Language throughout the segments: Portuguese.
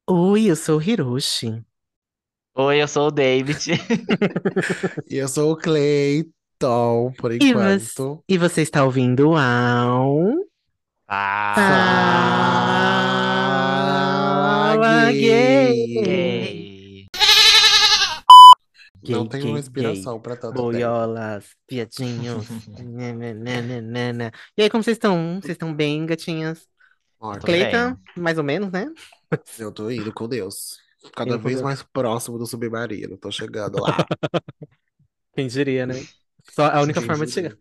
Oi, eu sou o Hiroshi. Oi, eu sou o David. E eu sou o Cleiton, por E, enquanto. e você está ouvindo ao Fala, Fala Gay! gay! Gay. Não Gay, tenho gay, gay. respiração pra tanto tempo. Boiolas, viadinhos. Nananana. E aí, como vocês estão? Vocês estão bem, gatinhas? Eu tô Morta. bem. Cleita, mais ou menos, né? Eu tô indo com Deus. Cada Indo com vez Deus. mais próximo do submarino. Tô chegando lá. Quem diria, né? Só a única Quem forma de chegar. diria?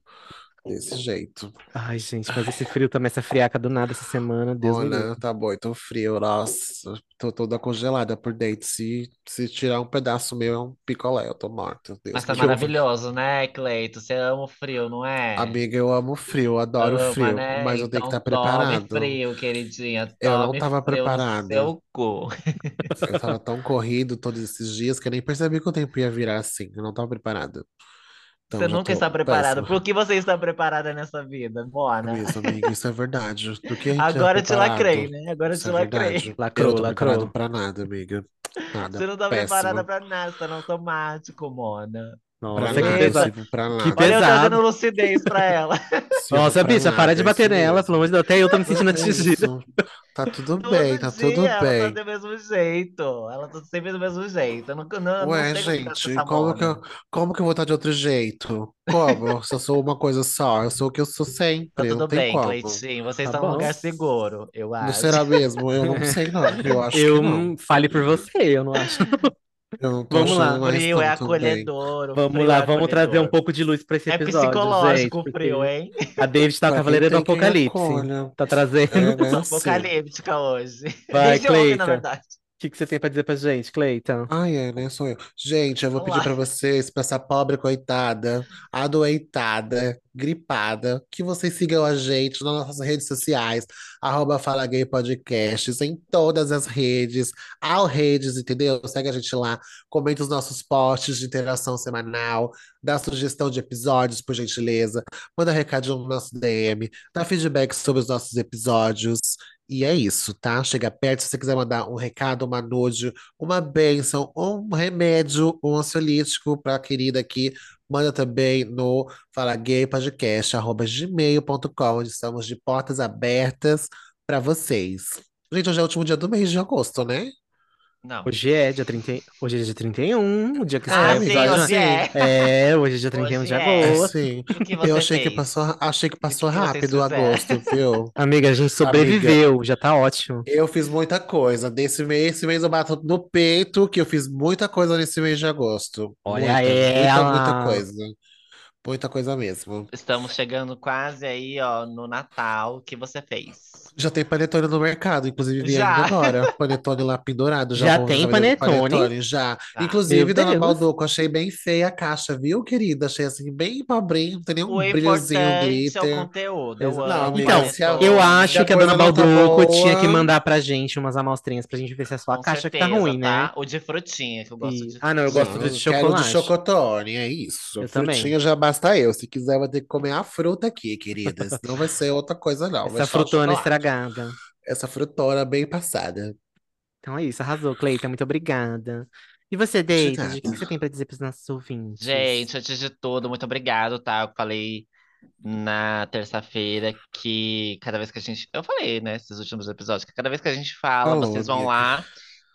Desse jeito. Ai, gente, mas esse frio também, essa friaca do nada essa semana, Deus me livre. Olha, tá bom, tô frio, nossa. Tô toda congelada por dentro. Se tirar um pedaço meu, é um picolé. Eu tô morto. Deus Mas tá me Que livre. horror. maravilhoso, né, Cleito? Você ama o frio, não é? Amiga, eu amo frio, adoro Ama, frio, né? mas eu tenho que estar Então tome preparado. frio, queridinha. Eu não Tome estava frio no preparado. seu cu. Eu estava tão corrido todos esses dias que eu nem percebi que o tempo ia virar assim. Eu não estava preparado. Você Então já nunca está tô preparada. péssimo. Por que você está preparada nessa vida, Mona? Isso, amiga, isso é verdade. Do que a gente é Agora eu te lacrei, preparado, né? Agora eu isso te é verdade. lacrei. Eu não Lacrou, tô preparado lacrou. pra nada, amiga. Nada. Você não tá preparada Péssimo. pra nada, você tá no automático, Mona. Pra Nossa, que nada, Eita, pesado. sirvo pra Que olha nada. eu trazendo pesado. lucidez pra ela. Sirvo Nossa, pra bicha, para de nada, é bater isso nela, pelo amor de mesmo. Deus. Até eu tô me sentindo É atingida. isso. Tá tudo bem, Todo tá dia tudo ela tá bem. do mesmo jeito. Ela tá sempre do mesmo jeito. Eu não Ué, sei o que acontece com gente, essa Mona. como que eu vou estar de outro jeito? Como? Se eu sou uma coisa só, eu sou o que eu sou Tá sempre, não tudo tem bem, como. Cleitinho. Você Tá está num lugar bom. seguro, eu Não acho. será mesmo? Eu não sei não, eu acho que Eu não. fale por você, eu não acho. Eu não tô Vamos O achando lá. mais frio é não também. acolhedor, o Vamos frio lá, é vamos trazer um acolhedor. pouco de luz pra esse É episódio, gente, psicológico o frio, porque hein? a David tá a Pra quem Cavaleira do tem quem Apocalipse. acolha. Tá trazendo. É, Eu sou né? Sim. apocalíptica hoje. Vai, Desde ontem, na Cleita. verdade. O que você tem pra dizer pra gente, Cleita? Ai, é, né? Sou eu. Gente, eu vou pedir Olá. pra vocês, pra essa pobre coitada, adoentada, gripada, que vocês sigam a gente nas nossas redes sociais, Fala Gay Podcasts, em todas as redes, ao redes, entendeu? Segue a gente lá, comenta os nossos posts de interação semanal, dá sugestão de episódios, por gentileza, manda recadinho no nosso DM, dá feedback sobre os nossos episódios. E é isso, tá? Chega perto, se você quiser mandar um recado, uma nude, uma bênção, um remédio, um ansiolítico para a querida aqui. Manda também no falagaypodcast@gmail.com, onde estamos de portas abertas para vocês. Gente, hoje é o último dia do mês de agosto, né? Não. Hoje é dia 31, o dia que esse É, Ah, amiga, sim, é episódio. hoje sim. é. Hoje é dia 31 Hoje de É é. agosto. sim. E o que Eu você fez? achei que E o que passou que vocês rápido o fizeram? agosto, viu? Amiga, a gente Amiga, sobreviveu, já tá ótimo. eu fiz muita coisa. Esse mês eu bato no peito que eu fiz muita coisa nesse mês de agosto. Olha Muita ela. coisa. Muita coisa mesmo. Estamos chegando quase aí, ó, no Natal. O que você fez? Já tem panetone no mercado, inclusive vi ainda Já! agora. Panetone lá pendurado, já o Já povo já tem tá vendendo panetone? panetone, já. Tá. Meu Inclusive, dona Deus. Balduco, achei bem feia a caixa, viu, querida? Achei assim, bem pobrinho, não tem nenhum O brilhozinho, importante é o glitter. conteúdo. Eu Não, amo amiga, Então, eu se panetone. acho a que a dona coisa não tá Balduco tinha que boa, mandar pra gente umas amostrinhas pra gente ver se é só a Com caixa que tá certeza, ruim, né? tá? O de frutinha, que eu gosto E... de Ah, não, eu gosto não, do de eu quero de chocolate. chocotone, é isso. Eu também. Frutinha já basta eu. Se quiser, eu vou ter que comer a fruta aqui, queridas. Não vai ser outra coisa, não. Vai Essa só o frutona chocolate. estragada. Essa frutona bem passada. Então é isso, arrasou, Cleita, muito obrigada. E você, De David, o que que você nada. tem pra dizer pros nossos ouvintes? Gente, antes de tudo, muito obrigado, tá? Eu falei na terça-feira que cada vez que a gente. Eu falei, né, esses últimos episódios, que cada vez que a gente fala, Falou, vocês vão amiga. lá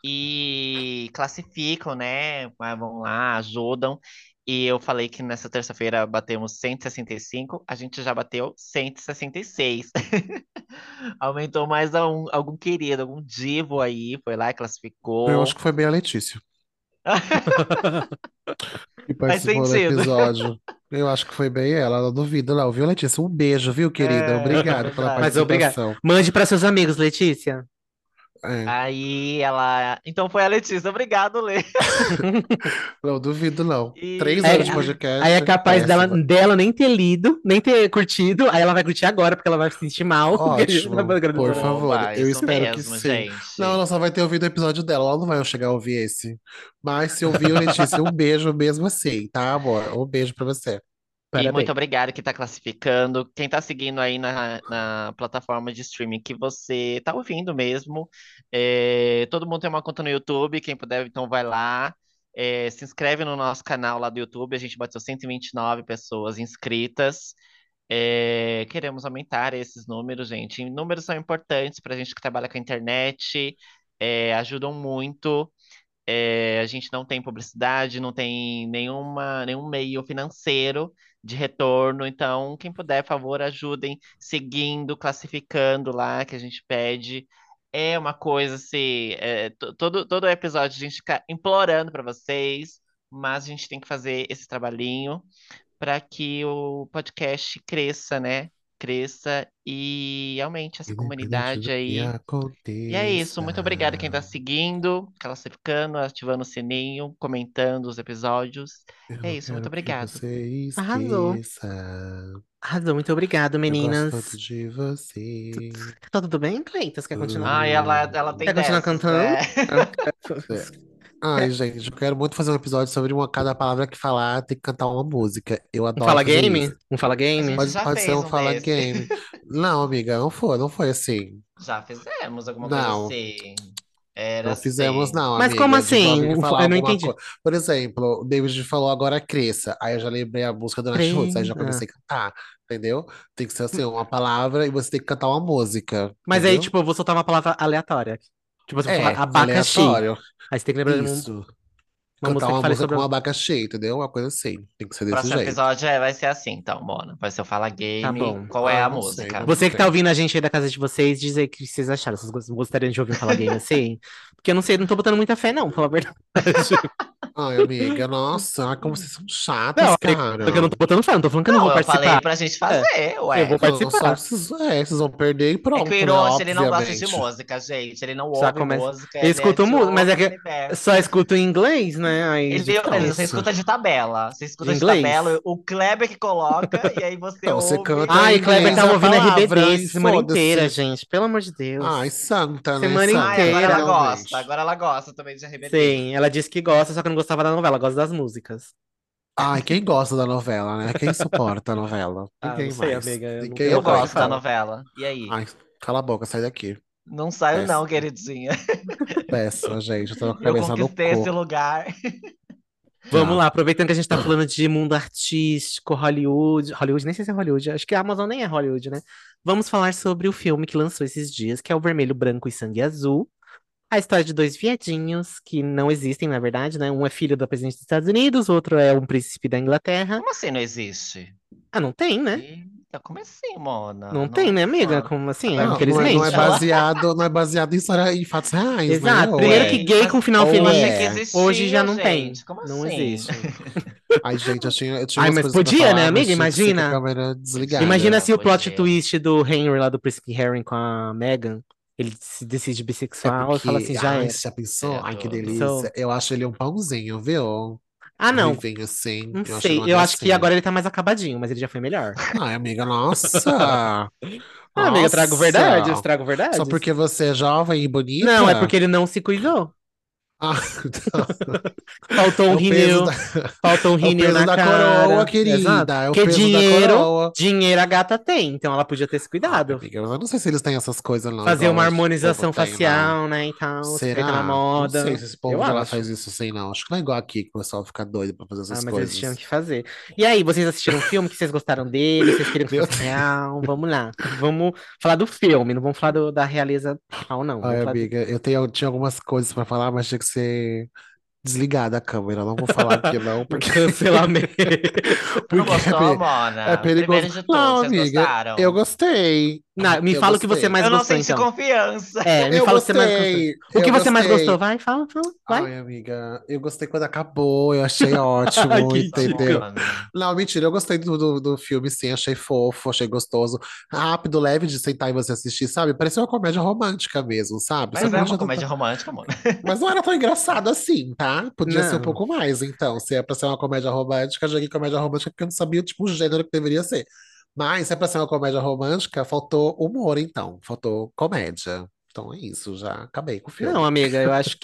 e classificam, né? Vão lá, ajudam. E eu falei que nessa terça-feira batemos 165, a gente já bateu 166. Aumentou mais algum querido, algum divo aí, foi lá e Eu acho classificou. que foi bem a Letícia que Faz participou do sentido. episódio. Eu acho que foi bem ela, não duvido, não, viu, Letícia? Um beijo, viu, querida? É Obrigado pela Mas verdade. obrigada. participação. Mande para seus amigos, Letícia. É, Aí ela. Então foi a Letícia, obrigado, Lê. não duvido, não. 3 horas de É, E. aí é podcast, capaz péssima. dela nem ter lido, nem ter curtido, aí ela vai curtir agora, porque ela vai se sentir mal. porque a gente tá Ótimo, por agradecendo ela. favor. Oba, Eu isso espero que mesmo, sim. Não, gente. ela só vai ter ouvido o episódio dela, ela não vai chegar a ouvir esse. Mas se ouviu, Letícia, um beijo mesmo assim, tá, amor? Um beijo pra você. E muito Parabéns. obrigado que está classificando. Quem está seguindo aí na plataforma de streaming que você está ouvindo mesmo. Todo mundo tem uma conta no YouTube. Quem puder, então vai lá. Se inscreve no nosso canal lá do YouTube. A gente bateu 129 pessoas inscritas. Queremos aumentar esses números, gente. E números são importantes para a gente que trabalha com a internet. Ajudam muito. A gente não tem publicidade, não tem nenhum meio financeiro de retorno. Então, quem puder, por favor, ajudem seguindo, classificando lá que a gente pede. É uma coisa assim, todo episódio a gente fica implorando para vocês, mas a gente tem que fazer esse trabalhinho para que o podcast cresça, né? Cresça e aumente essa Independente comunidade do que aí. E é isso, aconteça. muito obrigado quem está seguindo, classificando, ativando o sininho, comentando os episódios. Eu É não isso, muito quero que obrigado. você Arrasou. esqueça. Arrasou, muito obrigado, Eu gosto tanto meninas. de você. Tá tudo bem, Cleitas? Quer continuar? Ah, ela tem Quer continuar dessas, cantando? né? Não? É. Ai, gente, eu quero muito fazer um episódio sobre cada palavra que falar, tem que cantar uma música. Eu Um adoro fala fazer isso. game? Um fala A game? gente Pode, já pode ser fez um um Fala desse. Game. Não, amiga, não foi assim. Já fizemos alguma coisa Não, assim. Era não fizemos, assim. não, Mas como amiga. Tipo, assim? alguém falar Eu não alguma entendi. coisa. Por exemplo, o David falou agora cresça. Aí eu já lembrei a música do Natiruts, aí já Ah. comecei a cantar, entendeu? Tem que ser assim, uma palavra e você tem que cantar uma música, Mas aí, entendeu? tipo, eu vou soltar uma palavra aleatória. Tipo, se eu falar É, abacaxi. aleatório. Aí você tem que lembrar de Isso. uma Cantar música que uma fale música sobre. com abacaxi, entendeu? Uma coisa assim. Tem que ser desse Próximo jeito. episódio vai ser assim, então, Mona. Vai ser o Fala Tá Game. bom. Qual é Ah, a não sei, música? vamos Você que tá ver. ouvindo a gente aí da casa de vocês, diz aí o que vocês acharam. Vocês gostariam de ouvir um Fala Game assim? Porque eu não sei, não tô botando muita fé, não, pela verdade. Ai, amiga, nossa, como vocês são Não, chatas, amigo, cara. porque eu não tô botando fé, não tô falando que eu não Não, vou eu falei participar. pra gente É, fazer, eu vou ué. Não, só participar. vocês vão perder e É que o pronto, né? Hiroshi, ele não gosta de Obviamente. música, gente. Ele não Já ouve começa. música, Eu ele é escuto de música, mas é outro que eu universo. só escuto em inglês, né? Aí Ele só Nossa. escuta de tabela. Você de escuta de tabela, inglês. o Kleber que coloca, e aí você Então, você ouve. canta Ai, em Kleber inglês tava a ouvindo palavra RBD e essa semana inteira, foda-se. gente. Pelo amor de Deus. Ai, santa, né? Semana Ai, Santa, agora ela inteira. gosta. literalmente. Agora ela gosta também de RBD. Sim, ela disse que gosta, só que não gostava da novela, gosta das músicas. Ai, quem gosta da novela, né? Quem suporta a novela? Ah, não Ninguém sei, mais. amiga. Ninguém Eu Eu gosto, gosto da aguenta. fala. novela. E aí? Ai, cala a boca, sai daqui. Não saio, não, Péssima, queridinha. péssima, gente. Eu tô com a Eu cabeça no conquistei esse cu. lugar. Vamos Já. lá, aproveitando que a gente tá falando de mundo artístico, Hollywood. Hollywood, nem sei se é Hollywood, acho que a Amazon nem é Hollywood, né? Vamos falar sobre o filme que lançou esses dias, que é o Vermelho, Branco e Sangue Azul. A história de dois viadinhos que não existem, na verdade, né? Um é filho da presidente dos Estados Unidos, o outro é um príncipe da Inglaterra. Como assim não existe? Ah, não tem, né? Eita, como assim, Mona? Não tem, né, amiga? Nossa. Como assim? Agora eu Não, fiquei não é Infelizmente. pensando. baseado em, em fatos reais, né? Exato. Ou Primeiro que é? gay Mas com final eu Ou feliz, achei que é? hoje já existia, não tem. gente. Como Não assim? existe. Ai, gente, eu tinha Ai, umas mas coisas pra podia, né, falar, mas amiga? tinha que ser com a Imagina. câmera desligada. Imagina se Podia, o plot podia. twist do Henry lá do Príncipe Harry com a Meghan, ele se decide É bissexual e fala porque, assim, já ai, era. você já pensou? Seria Ai, que tudo. delícia. Pensou? Eu acho ele um pãozinho, viu? Ah, não. Vivinho assim, Não eu acho ele sei. uma Eu acho que gracinha. agora ele tá mais acabadinho, mas ele já foi melhor. Ai, amiga, nossa! Ah, amiga, eu trago verdade, eu Nossa! trago Só verdades. porque você é jovem e Não, é bonita? porque ele não se cuidou. Ah, então, Faltou um é o peso rímel, da, faltou um é o rímel peso na da coroa, cara. Exato. querida. É o Porque peso da dinheiro, coroa. dinheiro a gata tem, então ela podia ter se Ai, cuidado. amiga, eu não sei se eles têm essas coisas, não, Fazer igual uma esse povo harmonização tem, não. facial, né, e tal, feita na Será? Não sei moda. se esse Eu povo de lá acho. faz isso assim, não. Acho que não é igual aqui que o pessoal fica doido pra fazer Ah, essas mas eles tinham coisas. que fazer. E aí, vocês assistiram o filme? Que vocês gostaram dele? Vocês queriam que Meu fosse real? Vamos lá. Vamos falar do filme, não vamos falar da realeza real, não. Ai, Vamos falar do amiga, tinha algumas coisas pra falar, mas tinha que ser desligada a câmera. Eu não vou falar aqui, não, o porque, cancelamento. Não porque gostou, é Mona? Primeiro perigoso. de tudo, Não, vocês amiga, eu gostaram? gostei. Não, me Eu fala o que você gostei. mais Eu não gostou, senti então. confiança. É, me Eu fala o que você mais gostou. gostei. O que Eu você mais gostou? gostei. Vai, fala, vai. Ai, amiga, eu gostei quando acabou, eu achei Ai, ótimo, que Nossa, ridículo. entendeu? Mona. Não, mentira, eu gostei do filme, sim, achei fofo, achei gostoso, rápido, leve de sentar e você assistir, sabe? Parecia uma comédia romântica mesmo, sabe? Só Mas que é não Uhum. uma tinha tanta... comédia romântica, Mona. Mas não era tão engraçado assim, tá? Podia ser um Não. pouco mais, então. Se é pra ser uma comédia romântica, eu joguei comédia romântica porque eu não sabia, tipo, o gênero que deveria ser. Mas se é pra ser uma comédia romântica, faltou humor, então. Faltou comédia. Então é isso, já acabei com o Não, filme. amiga, eu acho que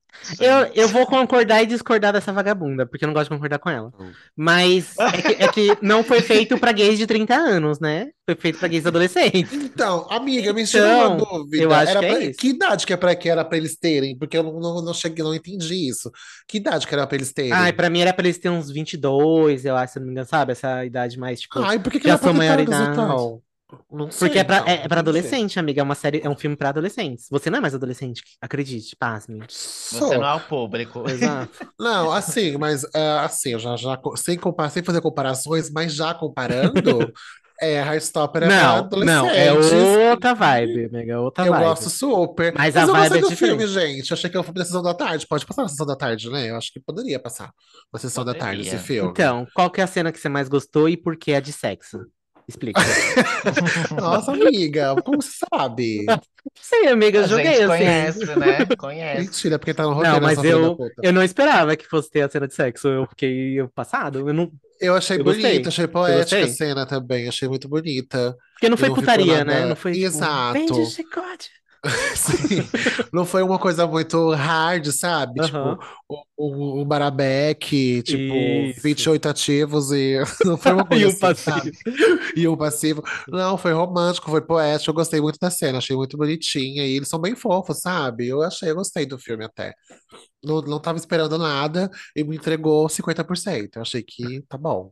Eu Gente. vou concordar e discordar dessa vagabunda, porque eu não gosto de concordar com ela. Mas é que não foi feito pra gays de 30 anos, né? Foi feito pra gays adolescentes. Então, amiga, me tira uma Então, eu dúvida. acho que é Que isso. idade que era para eles terem? Porque eu não cheguei, não entendi isso. Que idade que era para eles Ai, terem? pra mim era pra eles terem uns 22, eu acho, se eu não me engano, sabe? Essa idade mais, tipo, Ai, por que já era sou maior patetados idade. então? Não Porque sei, é pra, então, é, não é pra entendi. adolescente, amiga. É uma série, é um filme pra adolescentes. Você não é mais adolescente, acredite, pasme. Você não Só. é o público. Exato. Não, assim, mas assim, eu sem fazer comparações, mas já comparando, Heartstopper é para Não, não, é adolescentes. outra vibe, amiga, é outra Eu gosto vibe. super. Mas a Mas eu vibe gostei é do filme, diferente. gente. Eu achei que é o filme da sessão da tarde. Pode passar na sessão da tarde, né? Eu acho que poderia passar na sessão da tarde esse Poderia. filme. Então, qual que é a cena que você mais gostou e por que é de sexo? Explica. Nossa, amiga, como você sabe? Sei, amiga, eu A joguei gente assim. conhece, né? Conhece. Mentira, porque tá no Não, roteiro mas essa filha da eu, puta. eu não esperava que fosse ter a cena de sexo. Eu fiquei passado. Eu não, Eu achei eu bonita, gostei. achei Eu poética a gostei. cena também, achei muito bonita. Porque não E foi não ficou putaria, né? Não nada foi tipo, vende exato. chicote. Sim, não foi uma coisa muito hard, sabe? Tipo, Aham. o Barabec, tipo, Isso. 28 ativos e não foi uma E coisa o assim, sabe? passeio. E um passivo. Não, foi romântico, foi poético. Eu gostei muito da cena, achei muito bonitinha. E eles são bem fofos, sabe? Eu gostei do filme até. Não tava esperando nada e me entregou 50%. Eu achei que tá bom.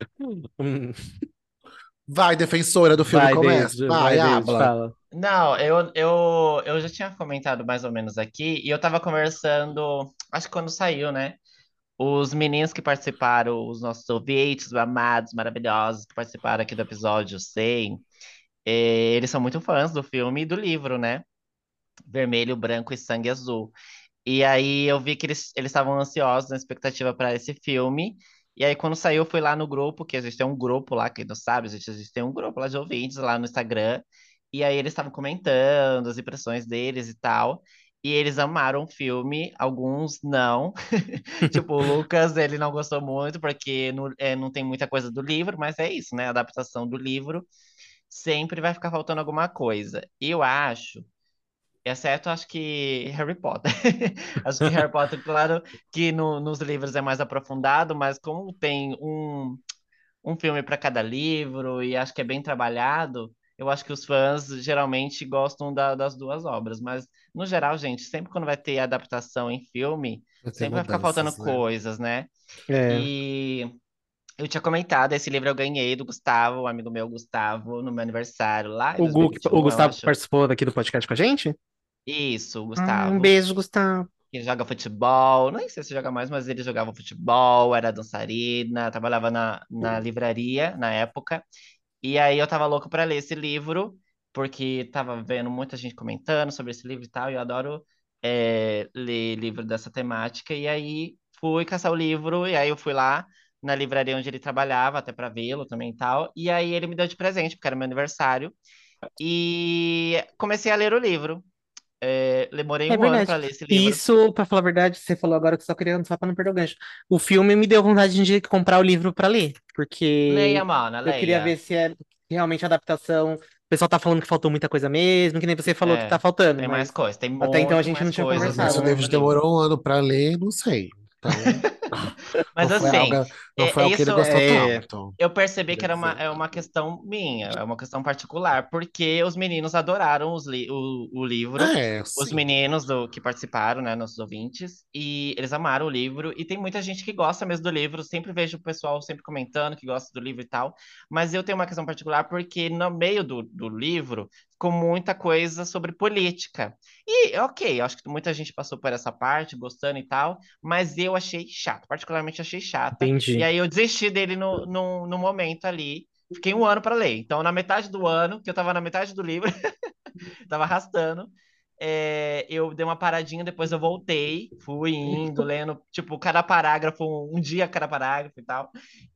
Hum, Vai, defensora do filme, começa. Vai, Vai, David, habla. fala. Não, eu já tinha comentado mais ou menos aqui, e eu tava conversando, acho que quando saiu, né? Os meninos que participaram, os nossos ouvintes, amados, maravilhosos, que participaram aqui do episódio 100, eles são muito fãs do filme e do livro, né? Vermelho, Branco e Sangue Azul. E aí eu vi que eles estavam ansiosos na expectativa para esse filme. E aí, quando saiu, eu fui lá no grupo, que a gente tem um grupo lá, quem não sabe, a gente tem um grupo lá de ouvintes lá no Instagram. E aí eles estavam comentando as impressões deles e tal. E eles amaram o filme, alguns não. Tipo, o Lucas, ele não gostou muito, porque não tem muita coisa do livro, mas é isso, né? A adaptação do livro sempre vai ficar faltando alguma coisa. Eu acho. Exceto, acho que Harry Potter. Acho que Harry Potter, claro, que nos livros é mais aprofundado, mas como tem um filme para cada livro e acho que é bem trabalhado, eu acho que os fãs geralmente gostam das duas obras. Mas, no geral, gente, sempre quando vai ter adaptação em filme, Vai ter sempre vai ficar faltando mudanças, né? coisas, né? É, E eu tinha comentado, esse livro eu ganhei do Gustavo, um amigo meu, Gustavo, no meu aniversário, lá em o 2021, eu Gustavo que acho. participou daqui do podcast com a gente? Isso, Um Gustavo. beijo, Gustavo. Ele joga futebol, nem sei se joga mais, mas ele jogava futebol, era dançarina, trabalhava na livraria na época. E aí eu tava louco pra ler esse livro, porque tava vendo muita gente comentando sobre esse livro e tal, e eu adoro ler livro dessa temática. E aí fui caçar o livro, e aí eu fui lá na livraria onde ele trabalhava, até pra vê-lo também e tal. E aí ele me deu de presente, porque era meu aniversário, e comecei a ler o livro. Demorei É um ano verdade. para ler esse E livro. isso, pra falar a verdade, você falou agora que só queria só pra não perder o gancho. O filme me deu vontade de comprar o livro pra ler, Leia, porque mana, eu queria ver leia. se é realmente a adaptação. O pessoal tá falando que faltou muita coisa mesmo, que nem você falou que tá É, faltando, tem mais mas coisa, tem até então a muito gente não mais tinha Ah, coisas mas se conversado, o né? David no livro. demorou um ano pra ler, não sei. Então, não Mas foi algo, assim, não foi algo que ele isso gostou É, tanto, eu percebi que queria era uma, dizer. é uma questão minha, é uma questão particular, porque os meninos adoraram o livro, É, os sim. meninos que participaram, né, nossos ouvintes, e eles amaram o livro, e tem muita gente que gosta mesmo do livro, sempre vejo o pessoal sempre comentando que gosta do livro e tal, mas eu tenho uma questão particular porque no meio do livro ficou muita coisa sobre política. E, ok, acho que muita gente passou por essa parte, gostando e tal, mas eu achei chato, particularmente achei chata. E entendi. aí eu desisti dele no momento ali. Fiquei um ano para ler. Então, na metade do ano, que eu tava na metade do livro, tava arrastando, eu dei uma paradinha, depois eu voltei, fui indo, lendo, tipo, cada parágrafo, um dia cada parágrafo e tal.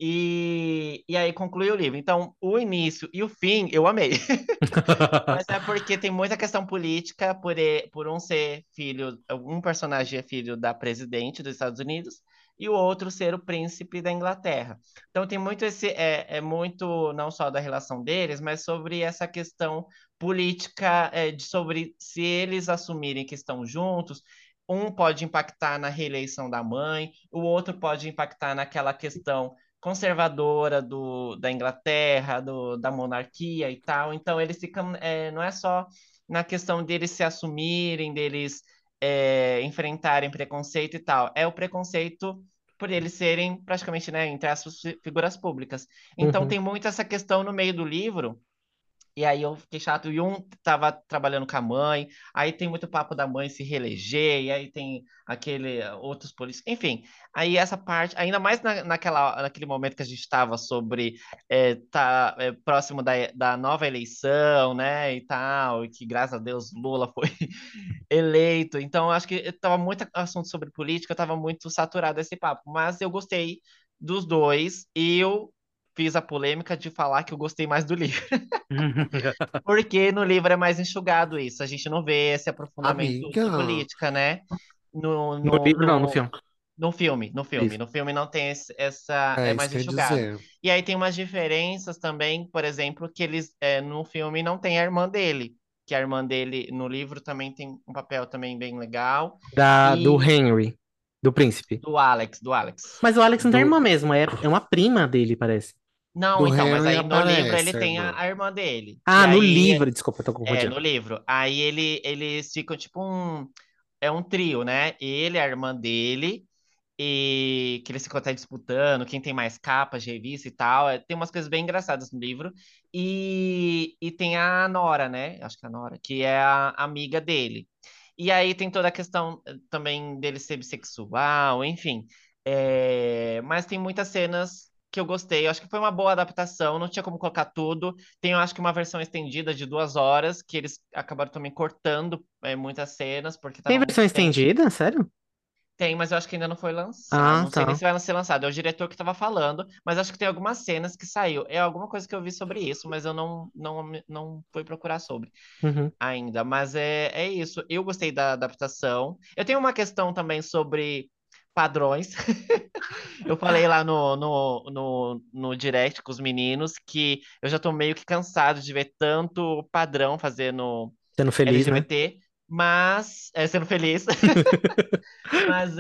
E aí concluí o livro. Então, o início e o fim, eu amei. Mas é porque tem muita questão política por um ser filho, um personagem é filho da presidente dos Estados Unidos e o outro ser o príncipe da Inglaterra. Então tem muito é muito não só da relação deles, mas sobre essa questão política, sobre se eles assumirem que estão juntos, Um pode impactar na reeleição da mãe, o outro pode impactar naquela questão conservadora da Inglaterra, da monarquia e tal. Então, eles ficam, não é só na questão deles se assumirem, deles enfrentarem preconceito e tal, é o preconceito por eles serem praticamente, né, entre as figuras públicas. Então, Uhum. tem muito essa questão no meio do livro e aí eu fiquei chato. E um tava trabalhando com a mãe, aí tem muito papo da mãe se reeleger, e aí tem outros políticos. Enfim, aí essa parte, ainda mais naquele momento que a gente estava sobre próximo da nova eleição, né? E tal, e que graças a Deus Lula foi eleito. Então, eu acho que tava muito assunto sobre política, eu tava muito saturado desse papo. Mas eu gostei dos dois, e eu fiz a polêmica de falar que eu gostei mais do livro. Porque no livro é mais enxugado isso, a gente não vê esse aprofundamento de Amiga, política, né? No, No no, livro, não, no no, filme. no filme, no filme. Isso. No filme não tem essa, é é isso mais que eu ia enxugado. dizer. E aí tem umas diferenças também, por exemplo, que eles, no filme não tem a irmã dele, que a irmã dele no livro também tem um papel também bem legal, Do e Henry, do príncipe. do Alex. Mas o Alex não tem irmã Do, mesmo, é uma prima dele, parece. Não, do então, mas Henry aí no livro ele aparece, tem irmã. a irmã dele. E Ah, no aí livro, desculpa, eu tô confundindo. no livro. Aí eles ficam tipo um trio, né? Ele, a irmã dele, e que eles ficam até disputando quem tem mais capas de revista e tal. Tem umas coisas bem engraçadas no livro. E tem a Nora, né? Acho que é a Nora, que é a amiga dele. E aí tem toda a questão também dele ser bissexual, enfim. Mas tem muitas cenas que eu gostei. Eu acho que foi uma boa adaptação, não tinha como colocar tudo. Tem, eu acho que uma versão estendida de 2 horas, que eles acabaram também cortando muitas cenas, porque Tem estava muito versão extenso. estendida? Sério? Tem, mas eu acho que ainda não foi lançado. Ah, Não sei nem tá. se vai ser lançado. É o diretor que estava falando, mas acho que tem algumas cenas que saiu. É alguma coisa que eu vi sobre isso, mas eu não fui procurar sobre Uhum. ainda. Mas é isso. Eu gostei da adaptação. Eu tenho uma questão também sobre padrões. Eu falei lá no direct com os meninos que eu já tô meio que cansado de ver tanto padrão fazendo Sendo feliz, né? LGBT, mas sendo feliz. Mas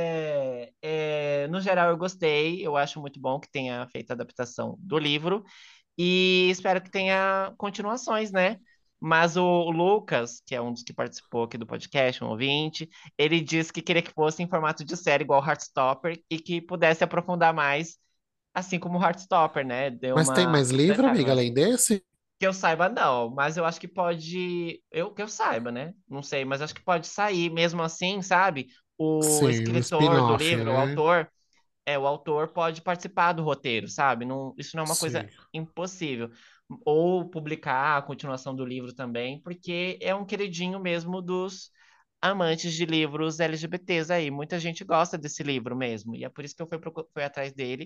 no geral eu gostei, eu acho muito bom que tenha feito a adaptação do livro e espero que tenha continuações, né? Mas o Lucas, que é um dos que participou aqui do podcast, um ouvinte, ele disse que queria que fosse em formato de série igual Heartstopper e que pudesse aprofundar mais, assim como o Heartstopper, né? Deu Mas tem uma mais livro, completada, amiga, mas além desse? que eu saiba, não, mas eu acho que pode. Que eu saiba, né? Não sei, mas acho que pode sair mesmo assim, sabe? O Sim, um escritor do spin-off, livro, né? o autor pode participar do roteiro, sabe? Não, isso não é uma coisa Sim. impossível. Ou publicar a continuação do livro também, porque é um queridinho mesmo dos amantes de livros LGBTs aí. Muita gente gosta desse livro mesmo, e é por isso que eu fui atrás dele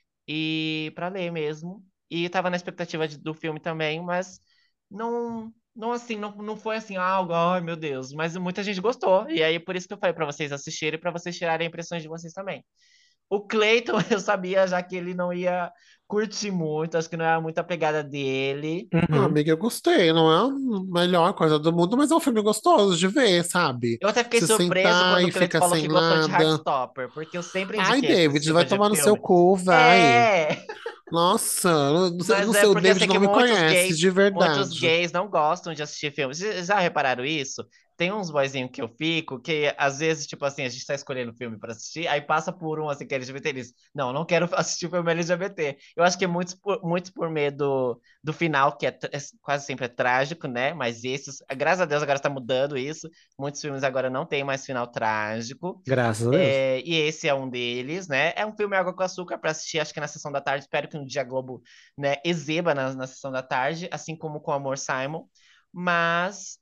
e para ler mesmo. E tava na expectativa do filme também, mas não assim, não foi assim algo, ai meu Deus, mas muita gente gostou. E aí por isso que eu falei para vocês assistirem, para vocês tirarem impressões de vocês também. O Clayton, eu sabia já que ele não ia curtir muito, acho que não era muito a pegada dele. Ah, Uhum. amiga, eu gostei. Não é a melhor coisa do mundo, mas é um filme gostoso de ver, sabe? Eu até fiquei Se surpreso sentar quando e o Clayton fica falou sem que gostou de nada. Heartstopper, porque eu sempre Ai, indiquei esse David, tipo vai de tomar no seu filme. cu, vai. É! Nossa, não Mas sei, o porque eu David sei que não me conhece, de muitos verdade. gays não gostam de assistir filmes. Vocês já repararam isso? Tem uns boyzinhos que eu fico, que às vezes, tipo assim, a gente tá escolhendo filme pra assistir, aí passa por um assim que é LGBT, eles, não quero assistir filme LGBT. Eu acho que é muitos por medo do final, que quase sempre é trágico, né? Mas esses, graças a Deus, agora está mudando isso. Muitos filmes agora não tem mais final trágico. Graças a Deus. E esse é um deles, né? É um filme Água com Açúcar para assistir, acho que na sessão da tarde. Espero que um dia a Globo, né, exiba na sessão da tarde, assim como com Amor Simon. Mas,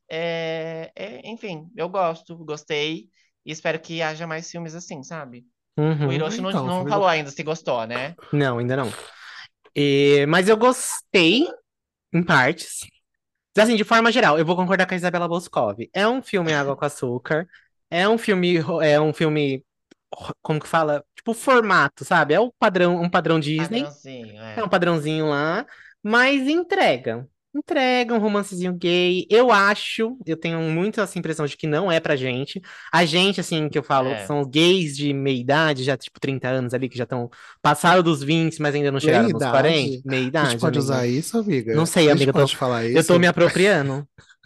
enfim, eu gostei e espero que haja mais filmes assim, sabe? O Uhum. Ah, Hiroshi então, não filme do... falou ainda se gostou, né? Não, ainda não. Mas eu gostei, em partes. Assim, de forma geral, eu vou concordar com a Isabela Boscov. É um filme Água com Açúcar. É um filme, como que fala? Tipo, formato, sabe? É um padrão Disney. Padrãozinho, É um é. padrãozinho lá, mas entrega. Entrega um romancezinho gay. Eu tenho muito essa impressão de que não é pra gente. A gente, assim, que eu falo, É, são os gays de meia idade, já tipo 30 anos ali, que já estão passaram dos 20, mas ainda não Meia chegaram nos 40. idade? Meia A gente idade, pode amiga. usar isso, Não amiga? sei, A gente amiga, pode falar eu tô me isso? apropriando.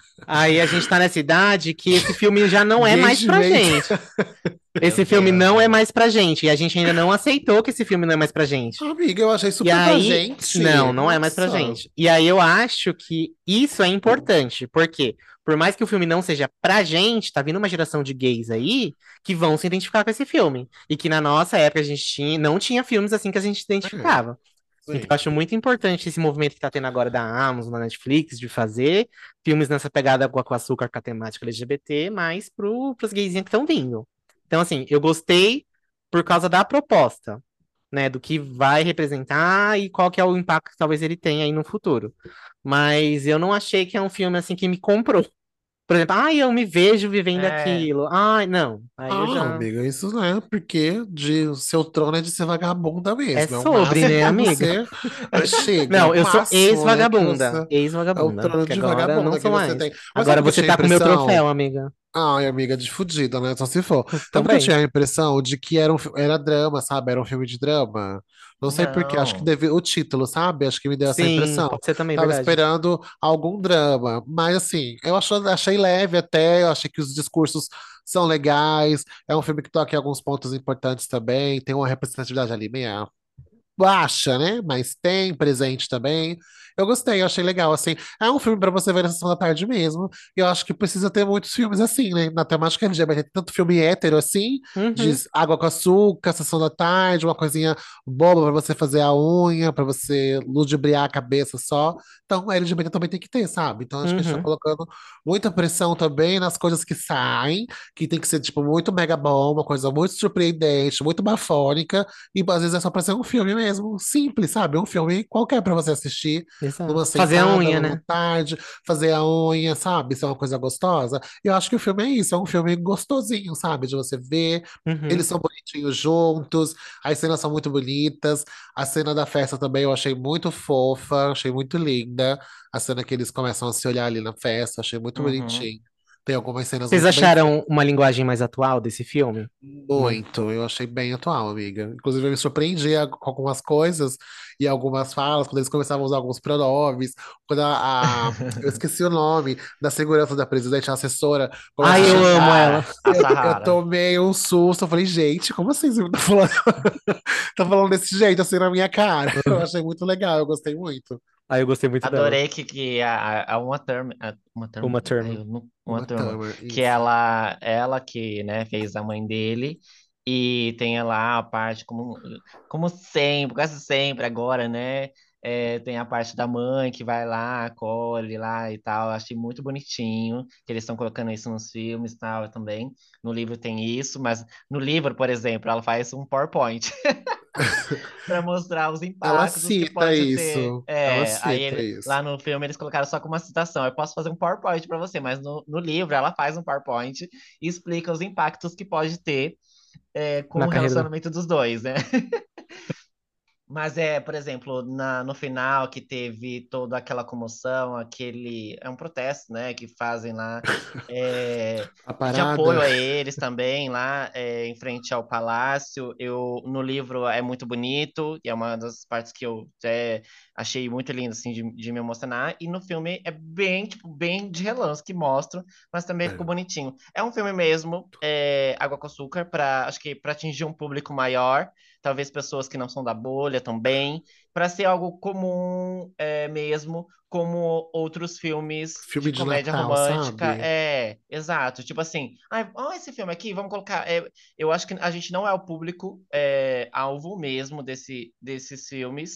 Aí a gente tá nessa idade que esse filme já não é Gays mais de pra meia gente. meu Esse filme Deus, não é não. mais pra gente. E a gente ainda não aceitou que esse filme não é mais pra gente. Amiga, eu achei E super pra aí, gente. não é mais pra Nossa. gente. E aí eu acho que isso é importante, porque por mais que o filme não seja pra gente, tá vindo uma geração de gays aí que vão se identificar com esse filme. E que na nossa época a gente não tinha filmes assim que a gente se É, identificava. Então eu sim. acho muito importante esse movimento que tá tendo agora da Amazon, da Netflix, de fazer filmes nessa pegada água com açúcar com a temática LGBT, mas pros gaysinhos que estão vindo. Então, assim, eu gostei por causa da proposta, né, do que vai representar e qual que é o impacto que talvez ele tenha aí no futuro. Mas eu não achei que é um filme assim que me comprou. Por exemplo, ai, eu me vejo vivendo É, aquilo. Ai, não. Aí eu Ah, já. amiga, isso não é porque de seu trono é de ser vagabunda É mesmo. É o sobre, máximo né, que amiga? você chega, é Não, o eu sou máximo, né, que ex-vagabunda. você é o Ex-vagabunda. trono Que de agora não vagabunda que sou você mais. tem. Mas sabe Agora o que eu você tinha a tá com o meu impressão? troféu, amiga. Ai, amiga de fudida, né? Só se for. Sabe o que eu Também. tinha a impressão de que era drama, sabe? Era um filme de drama. Não sei por quê, acho que não. o título, sabe? Acho que me deu essa Sim, impressão. pode ser também, Tava verdade. esperando algum drama, mas assim, achei leve até, eu achei que os discursos são legais. É um filme que toca em alguns pontos importantes também, tem uma representatividade ali meia baixa, né? Mas tem presente também. Eu gostei, eu achei legal, assim. É um filme pra você ver na sessão da tarde mesmo. E eu acho que precisa ter muitos filmes assim, né? Na temática LGBT, tem tanto filme hétero assim, de Uhum, água com açúcar, sessão da tarde, uma coisinha boba pra você fazer a unha, pra você ludibriar a cabeça só. Então, a LGBT também tem que ter, sabe? Então, acho que a gente tá uhum. colocando muita pressão também nas coisas que saem, que tem que ser, tipo, muito mega bom, uma coisa muito surpreendente, muito bafônica. E às vezes é só pra ser um filme mesmo, simples, sabe? Um filme qualquer pra você assistir, numa Exato. Fazer a sentada, unha, numa né? tarde, fazer a unha, sabe? Isso é uma coisa gostosa. E eu acho que o filme é isso, é um filme gostosinho, sabe? De você ver. Uhum. Eles são bonitinhos juntos, as cenas são muito bonitas. A cena da festa também eu achei muito fofa, achei muito linda. A cena que eles começam a se olhar ali na festa, achei muito Uhum. bonitinho. Tem algumas cenas Vocês muito bem feitas. acharam uma linguagem mais atual desse filme? Não. Muito, eu achei bem atual, amiga. Inclusive, eu me surpreendi com algumas coisas e algumas falas, quando eles começavam a usar alguns pronomes, quando eu esqueci o nome da segurança da presidente, a assessora, começa a Ai, eu amo xingar. ela. A Eu Sahara. tomei um susto, eu falei, gente, como assim você tá falando, tá falando desse jeito, assim, na minha cara? Eu achei muito legal, eu gostei muito. Ai, eu gostei muito dela. Adorei que a Uma Thurman, Uma Thurman, Uma ai, Thurman. Uma Uma Thurman, Tamer, que isso. ela que, né, fez a mãe dele, e tem lá a parte, como sempre, quase sempre agora, né, tem a parte da mãe que vai lá, acolhe lá e tal, achei muito bonitinho, que eles estão colocando isso nos filmes e tal, também, no livro tem isso, mas no livro, por exemplo, ela faz um PowerPoint, para mostrar os Ela impactos que cita pode ter. isso, ela cita Lá isso. no filme eles colocaram só com uma citação. Eu posso fazer um PowerPoint para você, mas no livro ela faz um PowerPoint e explica os impactos que pode ter com Na o carreira dela. relacionamento dos dois, né? Mas por exemplo, no final que teve toda aquela comoção, é um protesto, né, que fazem lá, é, A de parada. apoio a eles também lá, em frente ao palácio. No livro é muito bonito, e é uma das partes que eu achei muito lindo, assim, de me emocionar, e no filme é bem, tipo, bem de relance que mostram, mas também ficou bonitinho. É um filme mesmo, Água com Açúcar, acho que para atingir um público maior, talvez pessoas que não são da bolha também, para ser algo comum mesmo, como outros filmes de Filme de comédia Natal, romântica. sabe? Exato. Tipo assim, ai, ó, esse filme aqui, vamos colocar. Eu acho que a gente não é o público alvo mesmo desses filmes.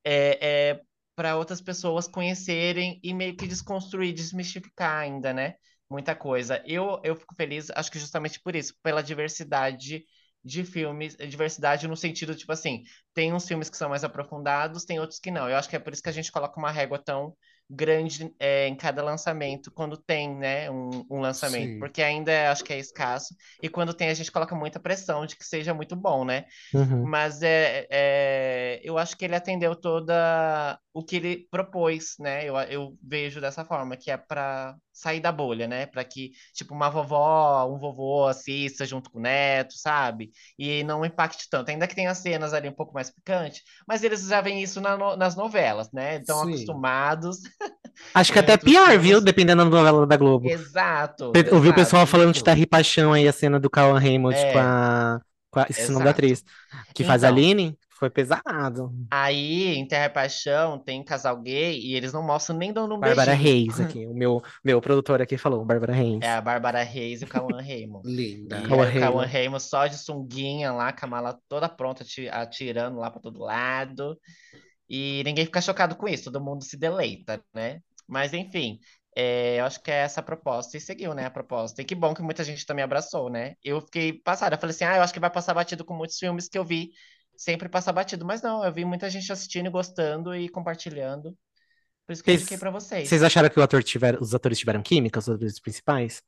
Para outras pessoas conhecerem e meio que desconstruir, desmistificar ainda, né? Muita coisa. Eu fico feliz, acho que justamente por isso, pela diversidade de filmes, diversidade no sentido, tipo assim, tem uns filmes que são mais aprofundados, tem outros que não. Eu acho que é por isso que a gente coloca uma régua tão grande em cada lançamento, quando tem, né, um lançamento, Sim, porque ainda acho que é escasso, e quando tem a gente coloca muita pressão de que seja muito bom, né? Uhum. Mas eu acho que ele atendeu toda o que ele propôs, né? Eu vejo dessa forma, que é para sair da bolha, né? Para que, tipo, uma vovó, um vovô assista junto com o neto, sabe? E não impacte tanto. Ainda que tenha cenas ali um pouco mais picantes, mas eles já veem isso nas novelas, né? Estão sim. acostumados Acho que em até outros pior, viu? filmes. Dependendo da novela da Globo. Exato, Ouvi o pessoal exato, falando de isso. Terra e Paixão aí, a cena do Cauã Raymond É, esqueci o nome da exato. atriz, que faz a Então, Aline. Foi pesado. aí, em Terra e Paixão, tem casal gay e eles não mostram nem dando um Bárbara beijinho. Reis aqui, o meu produtor aqui falou, Bárbara É Reis. a Bárbara Reis e o Cauã Raymond. E Linda. Cauã aí o Cauã Raymond. Raymond só de sunguinha lá, com a mala toda pronta, atirando lá pra todo lado. E ninguém fica chocado com isso, todo mundo se deleita, né? Mas enfim, eu acho que é essa a proposta. E seguiu, né, a proposta. E que bom que muita gente também abraçou, né? Eu fiquei passada, eu falei assim, eu acho que vai passar batido com muitos filmes que eu vi. Sempre passa batido, mas não, eu vi muita gente assistindo e gostando e compartilhando. Por isso que eu indiquei Vocês, pra vocês vocês. acharam que os atores tiveram química, os atores principais?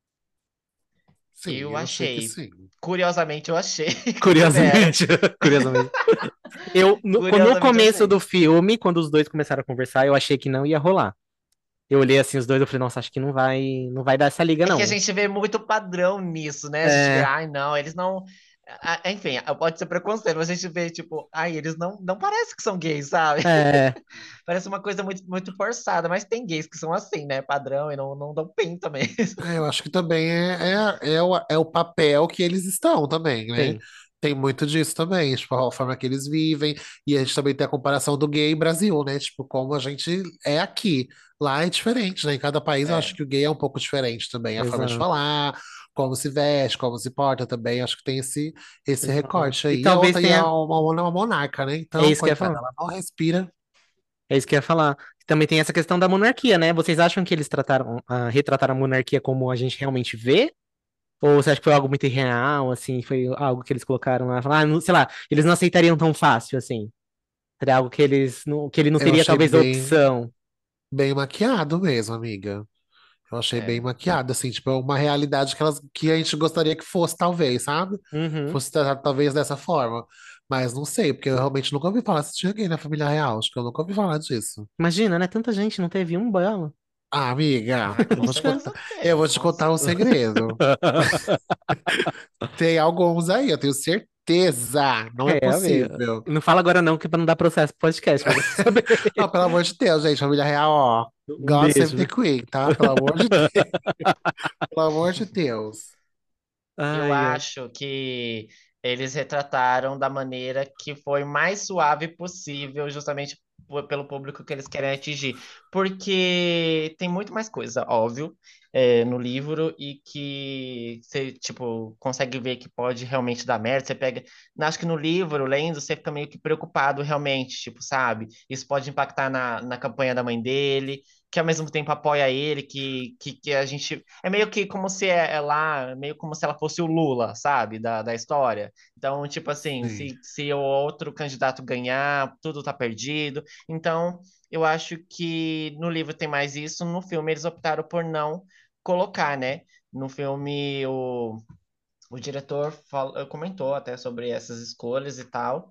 Sim, Eu eu achei que achei. sim. Curiosamente, eu achei que tiveram. Curiosamente, curiosamente. No Curiosamente, eu começo achei. do filme, quando os dois começaram a conversar, eu achei que não ia rolar. Eu olhei assim os dois, eu falei, nossa, acho que não vai dar essa liga, É que a não. gente vê muito padrão nisso, né? A gente vê, É, ai, não, eles não. Enfim, pode ser preconceito, mas a gente vê, tipo, ai, eles não parece que são gays, sabe? é, Parece uma coisa muito, muito forçada, mas tem gays que são assim, né? Padrão e não dão pinta mesmo. Eu acho que também é o papel que eles estão também, né? sim. Tem muito disso também, tipo, a forma que eles vivem, e a gente também tem a comparação do gay e Brasil, né? Tipo, como a gente é aqui. Lá é diferente, né? Em cada país eu acho É, que o gay é um pouco diferente também, a forma de Exato, falar, como se veste, como se porta também, acho que tem esse exato. recorte E aí. E a talvez outra aí é tenha. uma monarca, né? É Então, isso que eu ia coitada, falar. ela não respira. É isso que eu ia falar. Também tem essa questão da monarquia, né? Vocês acham que eles retrataram a monarquia como a gente realmente vê? Ou você acha que foi algo muito irreal, assim? Foi algo que eles colocaram lá? Sei lá, eles não aceitariam tão fácil, assim. Seria algo que ele não Eu teria, achei talvez, a bem, opção. bem maquiado mesmo, amiga. Eu achei bem é. maquiado, assim, tipo, é uma realidade que a gente gostaria que fosse, talvez, sabe? Uhum. Fosse tratado talvez dessa forma. Mas não sei, porque eu realmente nunca ouvi falar se tinha gay na família real. Acho que eu nunca ouvi falar disso. Imagina, né? Tanta gente não teve um belo. Ah, amiga, Ah, eu com vou te contar, certeza eu teve, vou te contar um segredo. Tem alguns aí, eu tenho certeza. Não é É, amiga. possível. Não fala agora não, que é pra não dar processo pro podcast, mas eu quero saber. Ah, pelo amor de Deus, gente, família real, ó. Um God save the beijo. Queen, tá? Pelo amor de Deus. Pelo amor de Deus. eu Ai, ai. acho que eles retrataram da maneira que foi mais suave possível, justamente pelo público que eles querem atingir. Porque tem muito mais coisa, óbvio, no livro e que você, tipo, consegue ver que pode realmente dar merda. Você pega. Acho que no livro, lendo, você fica meio que preocupado realmente, tipo, sabe? Isso pode impactar na campanha da mãe dele, que ao mesmo tempo apoia ele, que a gente. É meio que como se ela, meio como se ela fosse o Lula, sabe, da história. Então, tipo assim, Sim. se o outro candidato ganhar, tudo tá perdido. Então, eu acho que no livro tem mais isso, no filme eles optaram por não colocar, né? No filme, o diretor comentou até sobre essas escolhas e tal.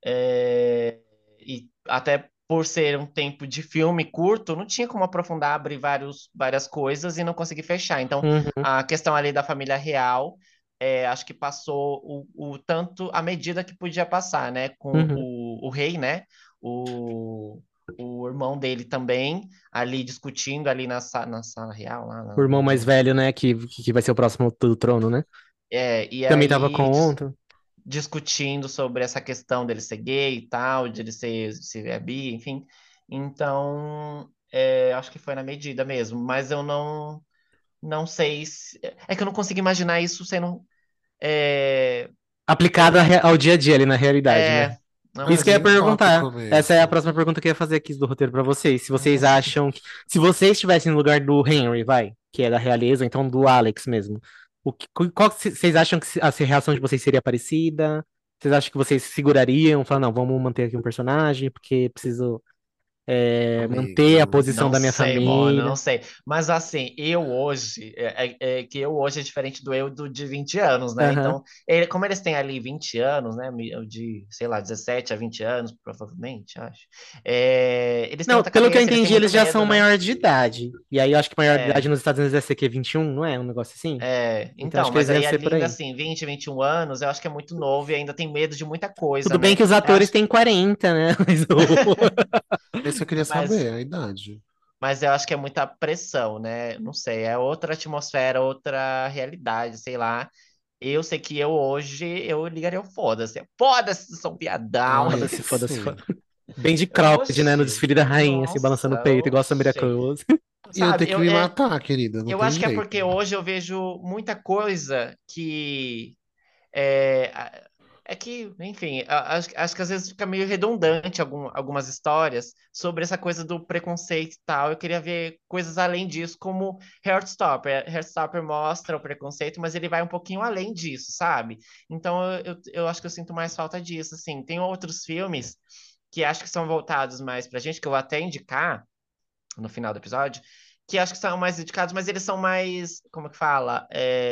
E até por ser um tempo de filme curto, não tinha como aprofundar, abrir várias coisas e não conseguir fechar. Então, Uhum, a questão ali da família real, acho que passou o tanto, a medida que podia passar, né? Com uhum. o rei, né? O, o irmão dele também, ali discutindo ali na sala real, lá O irmão mais onde. velho, né? Que vai ser o próximo do trono, né? E Também tava aí contra. discutindo sobre essa questão dele ser gay e tal, de ele ser é bi, enfim. Então, acho que foi na medida mesmo, mas eu não sei se. É que eu não consigo imaginar isso sendo. É, Aplicado ao dia a dia ali na realidade, né? não Ah, é Isso que eu ia bem consigo. perguntar. utópico Essa é a mesmo. próxima pergunta que eu ia fazer aqui do roteiro pra vocês. Se Não vocês consigo. acham que. Se vocês estivessem no lugar do Henry, vai, que é da realeza, ou então do Alex mesmo. Qual que vocês acham que a reação de vocês seria parecida? Vocês acham que vocês segurariam? Falar, não, vamos manter aqui um personagem, porque preciso. manter a Amiga. posição Não da minha sei, mano, não família. sei. Mas assim, eu hoje, que eu hoje é diferente do eu de 20 anos, né? Aham. Então, como eles têm ali 20 anos, né? De, sei lá, 17 a 20 anos, provavelmente, acho. Eles têm Não, muita pelo que eu cabeça, eles têm entendi, muito eles já são medo, né? maior de idade. E aí eu acho que maior de idade É, nos Estados Unidos é ser que 21, não é? Um negócio assim? Então então, acho que eles mas iam aí ser por ainda aí. assim, 20, 21 anos, eu acho que é muito novo e ainda tem medo de muita coisa, Tudo bem né? que os Eu atores acho, têm 40, né? Esse que eu queria mas saber, a idade. Mas eu acho que é muita pressão, né? Não sei, é outra atmosfera, outra realidade, sei lá. Eu sei que eu hoje, eu ligaria o foda-se. Foda-se, sou um viadão. Ai, Foda-se, foda-se, sim. foda-se. Bem de cropped, né? No Oxi, desfile da rainha, assim, balançando o nossa, peito, igual a Samira oxi. Close. E eu Sabe, tenho que me matar, querida, não eu tem acho que é jeito. porque hoje eu vejo muita coisa que É, é que, enfim, acho que às vezes fica meio redundante algumas histórias sobre essa coisa do preconceito e tal. Eu queria ver coisas além disso, como Heartstopper. Heartstopper mostra o preconceito, mas ele vai um pouquinho além disso, sabe? Então eu acho que eu sinto mais falta disso, assim. Tem outros filmes que acho que são voltados mais pra gente, que eu vou até indicar no final do episódio, que acho que são mais indicados, mas eles são mais, como que fala?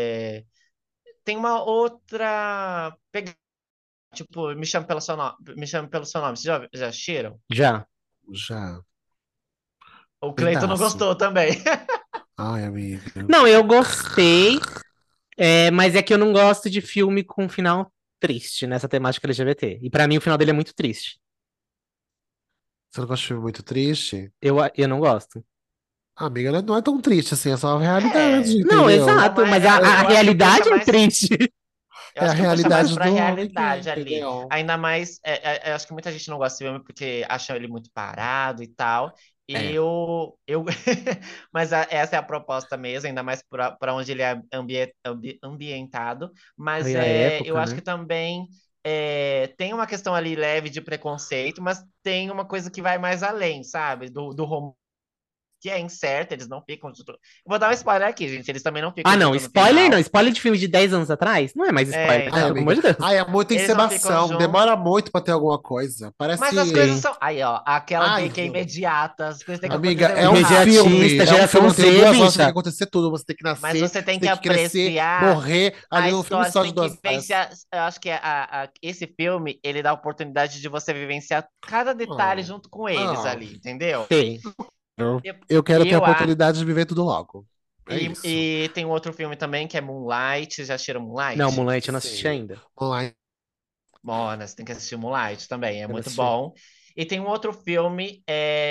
Tem uma outra pegada, tipo, me chame pelo seu nome, me chame pelo seu nome. Vocês já assistiram? Já. Já. O Cleiton não Pedaço. gostou também. Ai, amiga. Não, eu gostei, mas é que eu não gosto de filme com final triste nessa temática LGBT. E pra mim o final dele é muito triste. Você não gosta de filme muito triste? Eu não gosto. Amiga, não é tão triste assim, é só a realidade, Não, entendeu? exato, mas a Eu acho que puxa realidade é mais. triste. Eu É a acho que puxa mais realidade pra do homem que é, realidade ali. entendeu? Ainda mais, eu acho que muita gente não gosta desse filme porque acham ele muito parado e tal. E É. mas essa é a proposta mesmo, ainda mais para onde ele é ambientado. Mas Aí a eu época, acho né? que também tem uma questão ali leve de preconceito, mas tem uma coisa que vai mais além, sabe? Do romance que é incerto, eles não ficam. Eu vou dar um spoiler aqui, gente. Eles também não Ah, ficam não, juntos no spoiler não. final. Spoiler de filme de 10 anos atrás? Não é mais spoiler, né? Ai, Então. Pelo amor amiga. de Deus. Ai, é muita Eles não ficam encebação. juntos. Demora muito pra ter alguma coisa. Mas as coisas Parece. Sim. são. Aí, ó, aquela Ai, meio que é imediata, as coisas têm que amiga, acontecer é muito um rápido. filme. Imediatista, É um filme, geração eu tenho Z, 2 horas, tem que bicha. acontecer tudo. Você tem que Mas nascer, você você tem que tem que crescer, apreciar morrer a ali num filme história, você só de tem que 2 horas. vivenciar. Eu acho que esse filme, ele dá a oportunidade de você vivenciar cada detalhe Ah, junto com eles ah, ali, entendeu? Sim. eu, Eu, eu quero ter a eu, a- oportunidade de viver tudo logo. É e, isso. e tem um outro filme também que é Moonlight. Já assistiram Não, Moonlight? Moonlight eu não assisti Sim. ainda. Online. Mona, você tem que assistir Moonlight também, é Eu não muito assisti. bom. E tem um outro filme,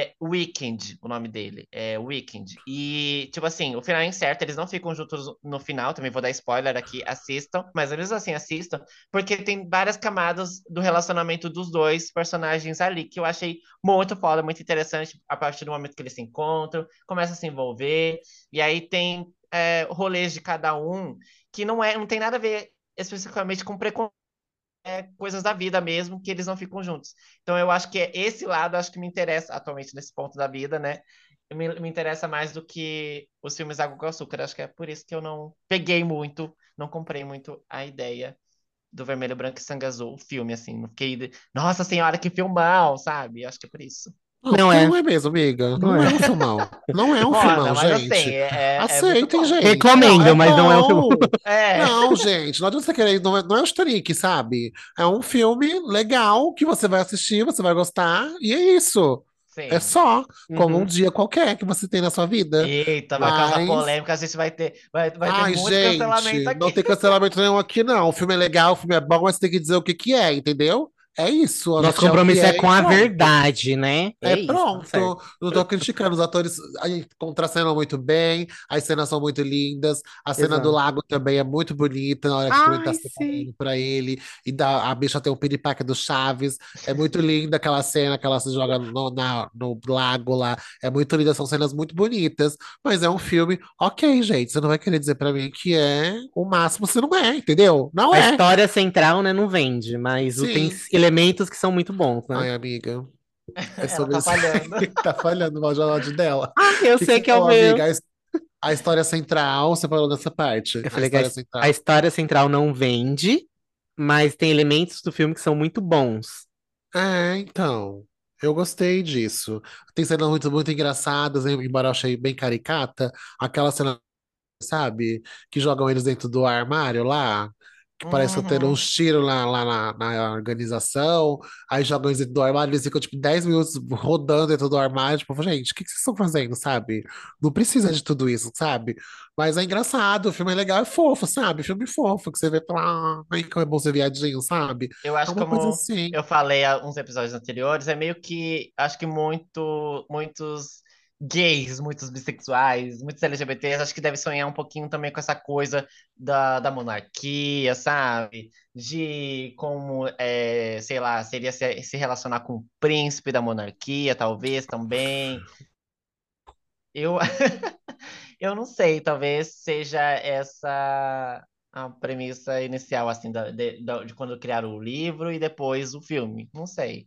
Weekend, o nome dele, é Weekend. E, tipo assim, o final é incerto, eles não ficam juntos no final, também vou dar spoiler aqui, assistam, mas mesmo assim assistam, porque tem várias camadas do relacionamento dos dois personagens ali, que eu achei muito foda, muito interessante, a partir do momento que eles se encontram, começam a se envolver, e aí tem rolês de cada um, que não tem nada a ver especificamente com preconceito, coisas da vida mesmo, que eles não ficam juntos. Então eu acho que é esse lado, acho que me interessa atualmente nesse ponto da vida, né? Me interessa mais do que os filmes Água com Açúcar. Acho que é por isso que eu não peguei muito, não comprei muito a ideia do Vermelho, Branco e Sangue Azul, o filme, assim. Não fiquei, nossa senhora, que filmão, sabe? Acho que é por isso. Não, Não porque é, não é mesmo, amiga. não Não é. é um filmão. Não é um Mona, filmão, mas assim, gente. é muito Aceitem, bom. gente. Não, é Recomendo, mas não é um filme. bom. É, Não, gente, não adianta você querer. Não é o Titanic, sabe? É um filme legal que você vai assistir, você vai gostar, e é isso. É sim. só, como um Uhum. dia qualquer que você tem na sua vida. Eita, vai causar Mas, polêmica, a gente vai ter ai, muito cancelamento gente, não aqui. tem cancelamento nenhum aqui, não. O filme é legal, o filme é bom, mas você tem que dizer o que que é, entendeu? É isso, a Nosso gente é o que compromisso é é com e a pronto. verdade, né? É É isso, tá certo. pronto. Não tô criticando. Os atores aí contracenam muito bem, as cenas são muito lindas. A cena do Exato. lago também é muito bonita, na hora que ele tá Ai, se sim. preparando pra ele. A bicha tem um piripaque do Chaves. É muito linda aquela cena que ela se joga no lago lá. É muito linda, são cenas muito bonitas. Mas é um filme, ok, gente. Você não vai querer dizer pra mim que é o máximo, se não é, entendeu? Não A é. história central, né, não vende, mas tem Sim. elementos que são muito bons, né? Ai, amiga. É Ela sobre tá isso. falhando. Tá falhando o áudio dela. Ah, O eu que que sei você que é o falou, amiga? meu. A história central, você falou nessa parte. Eu A falei que a, história a central. história central não vende, mas tem elementos do filme que são muito bons. É, então. Eu gostei disso. Tem cenas muito engraçadas, embora eu achei bem caricata. Aquela cena, sabe? Que jogam eles dentro do armário lá. Que parece que tendo Uhum. uns tiros lá na organização. Aí jogam eles dentro do armário, eles ficam, tipo, 10 minutos rodando dentro do armário. Tipo, gente, o que que vocês estão fazendo, sabe? Não precisa de tudo isso, sabe? Mas é engraçado, o filme é legal, é fofo, sabe? Filme fofo, que você vê pela. Ai, como é bom ser viadinho, sabe? Eu É acho uma coisa como assim. eu falei há uns episódios anteriores, é meio que acho que muitos gays, muitos bissexuais, muitos LGBTs, acho que deve sonhar um pouquinho também com essa coisa da monarquia, sabe? De como, sei lá, seria se relacionar com o príncipe da monarquia, talvez também. Eu, eu não sei, talvez seja essa a premissa inicial, assim, de quando criaram o livro e depois o filme. Não sei.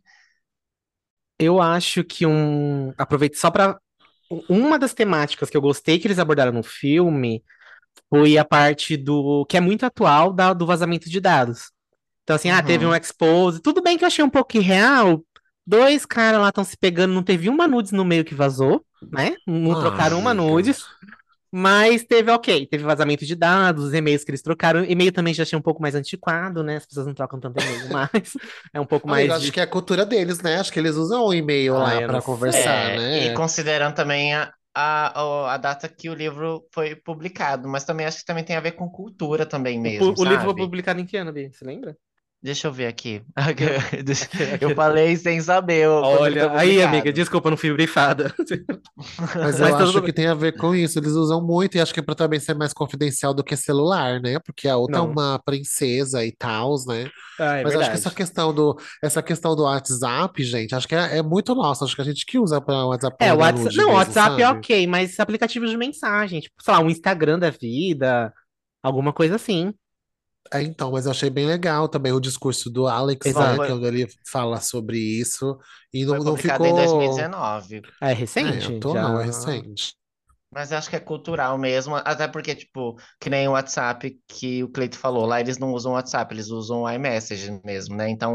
Eu acho que aproveito só pra. Uma das temáticas que eu gostei que eles abordaram no filme foi a parte do que é muito atual do vazamento de dados. Então, assim, teve um Uhum. expose. Tudo bem que eu achei um pouco irreal. Dois caras lá estão se pegando, não teve uma nudes no meio que vazou, né? Não Ah, trocaram uma amiga. nudes. Mas teve, ok, teve vazamento de dados, os e-mails que eles trocaram. E-mail também já achei um pouco mais antiquado, né? As pessoas não trocam tanto e-mail mais. É um pouco Amigo, mais acho de. que é a cultura deles, né? Acho que eles usam o e-mail Ah, lá eu não pra conversar, sei. E né? considerando também a data que o livro foi publicado, mas também acho que também tem a ver com cultura também mesmo, O livro foi sabe? publicado em que ano, Bi? Você lembra? Deixa eu ver aqui. Viu? Eu falei sem saber quando ele foi Olha, aí, amiga, publicado. desculpa, não fui brifada. Mas eu Mas acho tudo que bem. tem a ver com isso. Eles usam muito e acho que é pra também ser mais confidencial do que celular, né? Porque a outra é Não. uma princesa e tal, né? Ah, é Mas acho que verdade. essa questão do WhatsApp, gente, acho que é muito nossa. Acho que a gente que usa para WhatsApp pra É, o mandar WhatsApp. nude Não, o mesmo, WhatsApp é sabe? ok, mas aplicativos de mensagem, tipo, sei lá, um Instagram da vida, alguma coisa assim. É, então, mas eu achei bem legal também o discurso do Alex, Bom, né? Exato. Que é onde ele fala sobre isso e foi não publicado em ficou. 2019. É É, recente, não, é já. recente. Mas eu acho que é cultural mesmo, até porque, tipo, que nem o WhatsApp que o Cleito falou, lá eles não usam o WhatsApp, eles usam o iMessage mesmo, né? Então,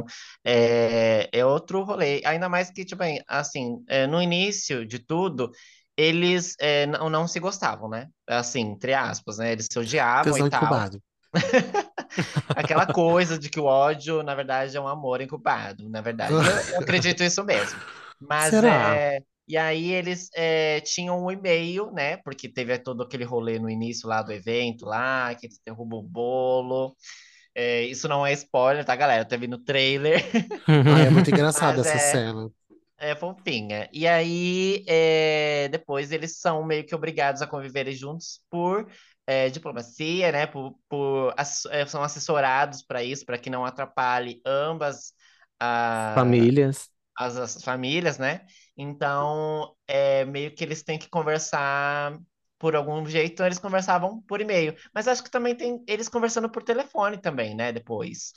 é outro rolê. Ainda mais que, tipo, assim, no início de tudo, eles não se gostavam, né? Assim, entre aspas, né? Eles se odiavam e Casal tal. incubado. Aquela coisa de que o ódio, na verdade, é um amor incubado, na verdade. E eu acredito isso mesmo. Mas Será? E aí eles tinham um e-mail, né? Porque teve todo aquele rolê no início lá do evento, lá, que eles derrubam o bolo. Isso não é spoiler, tá, galera? Teve no trailer. Ah, é muito engraçada Mas essa cena. é fofinha. E aí, depois eles são meio que obrigados a conviverem juntos por diplomacia, né? São assessorados para isso, para que não atrapalhe ambas a- Famílias. as famílias, né? Então, meio que eles têm que conversar por algum jeito, então eles conversavam por e-mail. Mas acho que também tem eles conversando por telefone também, né? Depois.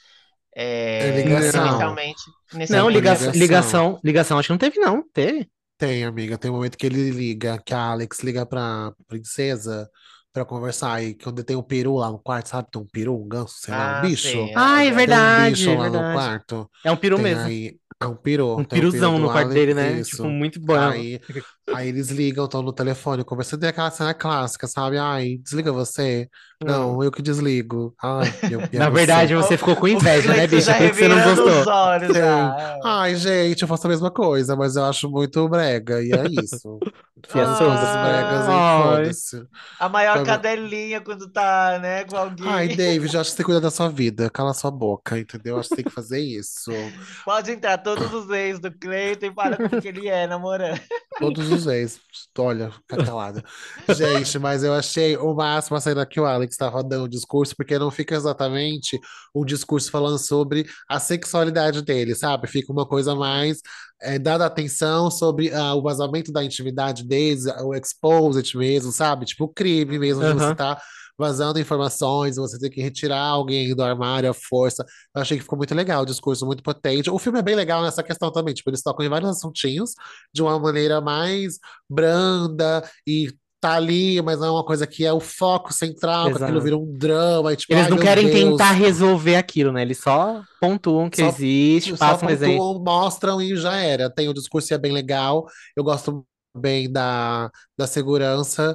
É Não. ligação. Não, É Inicialmente era ligação. ligação, acho que não teve, não. Teve. Tem, amiga. Tem um momento que ele liga, que a Alex liga pra princesa pra conversar. E quando tem um peru lá no quarto, sabe? Tem um peru, um ganso, sei lá, um Ah, bicho. sim. Ah, é Tem um verdade, bicho é lá no verdade. quarto. É um peru Tem mesmo. aí. É um peru. Um Tem o peru piruzão do no quarto Alex. dele, né? Tipo, Isso. muito bom. Aí, aí eles ligam, estão no telefone conversando. Tem aquela cena clássica, sabe? Ai, desliga você. Hum. Não, eu que desligo. Ai, é Na verdade, você. você ficou com O inveja, né, Cleiton bicha? já Por isso que você não revirando os gostou. olhos Sim. já. Ai, gente, eu faço a mesma coisa, mas eu acho muito brega. E é isso. Fia As coisas surda. bregas Ah, e Ai. foda-se. a maior Pra- cadelinha quando tá, né, com Ai, alguém. David, eu acho que você cuida da sua vida. Cala sua boca, entendeu? Acho que você tem que fazer isso. Pode entrar todos os ex do Cleiton e fala como que ele é namorando. Todos os ex. Olha, fica calada. Gente, mas eu achei o máximo a cena que o Alex estava dando o discurso, porque não fica exatamente um discurso falando sobre a sexualidade dele, sabe? Fica uma coisa mais dada atenção sobre o vazamento da intimidade deles, o exposed mesmo, sabe? Tipo, o crime mesmo de você Aham. estar vazando informações, você ter que retirar alguém do armário à força. Eu achei que ficou muito legal, o discurso muito potente. O filme é bem legal nessa questão também, tipo, eles tocam em vários assuntinhos de uma maneira mais branda e tá ali, mas não é uma coisa que é o foco central, que aquilo Exato. vira um drama, e tipo, Eles ai não meu querem tentar Deus, resolver aquilo, né? Eles só pontuam que só, existe, só passam um exemplo. pontuam, mostram e já era. Tem o discurso e é bem legal. Eu gosto bem da segurança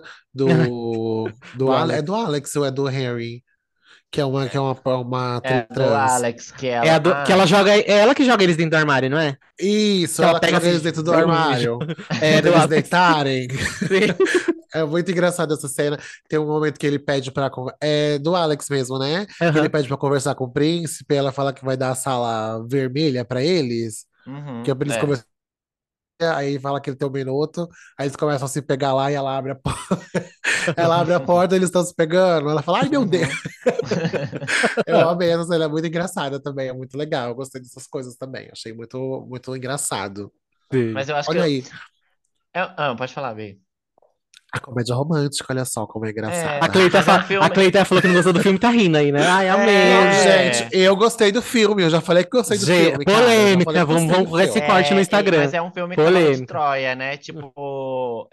Do É Alex. do Alex ou é do Harry? Que é uma É do trans. Alex, que É a ela. que ela joga. É ela que joga eles dentro do armário, não é? Isso, Que ela ela que pega joga assim. eles dentro do Vem, armário. é Quando do eles Alex. deitarem. Sim. É muito engraçado essa cena. Tem um momento que ele pede pra. É do Alex mesmo, né? Que ele Aham. pede pra conversar com o príncipe. Ela fala que vai dar a sala vermelha pra eles. Que é Uhum, pra eles é. conversarem. Aí fala que ele tem um minuto. Aí eles começam a se pegar lá e ela abre a porta. Ela abre a porta e eles estão se pegando. Ela fala: Ai, meu Deus. Uhum. Eu amei essa cena. É muito engraçada também. É muito legal. Eu gostei dessas coisas também. Achei muito, muito engraçado. Mas Sim. eu acho que Olha aí. pode falar, Bê. A comédia romântica, olha só como é É, A engraçada. Cleita, mas é um a filme. Cleita falou que não gostou do filme, tá rindo aí, né? Ai, amei. Gente, É. eu gostei do filme. Eu já falei que gostei do filme, cara. Eu já falei Polêmica, que gostei vamos do com esse filme. corte no Mas Instagram. é um filme Cavalo de Polêmica. Troia, né? Tipo,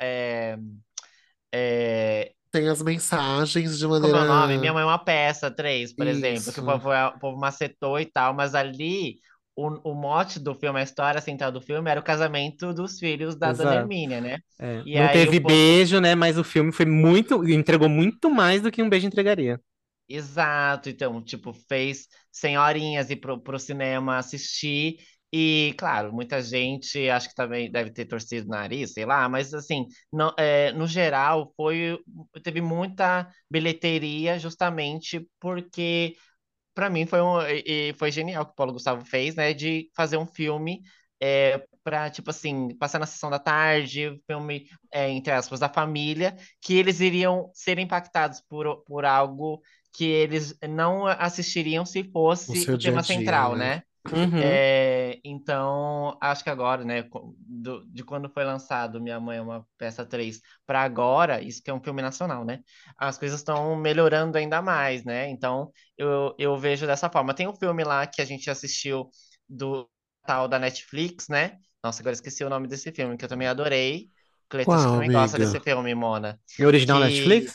é, Tem as mensagens de como é o nome? Minha maneira. Mãe é uma Peça 3, por exemplo, que Isso. o povo macetou e tal, mas ali o mote do filme, a história central do filme era o casamento dos filhos da Dona Exato. Hermínia, né? É. E Não aí o teve povo. beijo, né? Mas o filme foi muito, entregou muito mais do que um beijo entregaria. Exato, então, tipo, fez senhorinhas ir pro cinema assistir. E, claro, muita gente acho que também deve ter torcido o nariz, sei lá, mas assim, no geral, teve muita bilheteria justamente porque para mim foi genial o que o Paulo Gustavo fez, né? De fazer um filme para, tipo assim, passar na sessão da tarde, filme, entre aspas, da família, que eles iriam ser impactados por algo que eles não assistiriam se No fosse seu o dia a tema dia, central, né? né? Uhum. Então, acho que agora, né, de quando foi lançado Minha Mãe é uma Peça 3 para agora, isso que é um filme nacional, né? As coisas estão melhorando ainda mais, né? Então, eu vejo dessa forma. Tem um filme lá que a gente assistiu do tal da Netflix, né? Nossa, agora esqueci o nome desse filme, que eu também adorei. Cleiton, você Qual, também gosta amiga? desse filme, Mona. É original Que Netflix?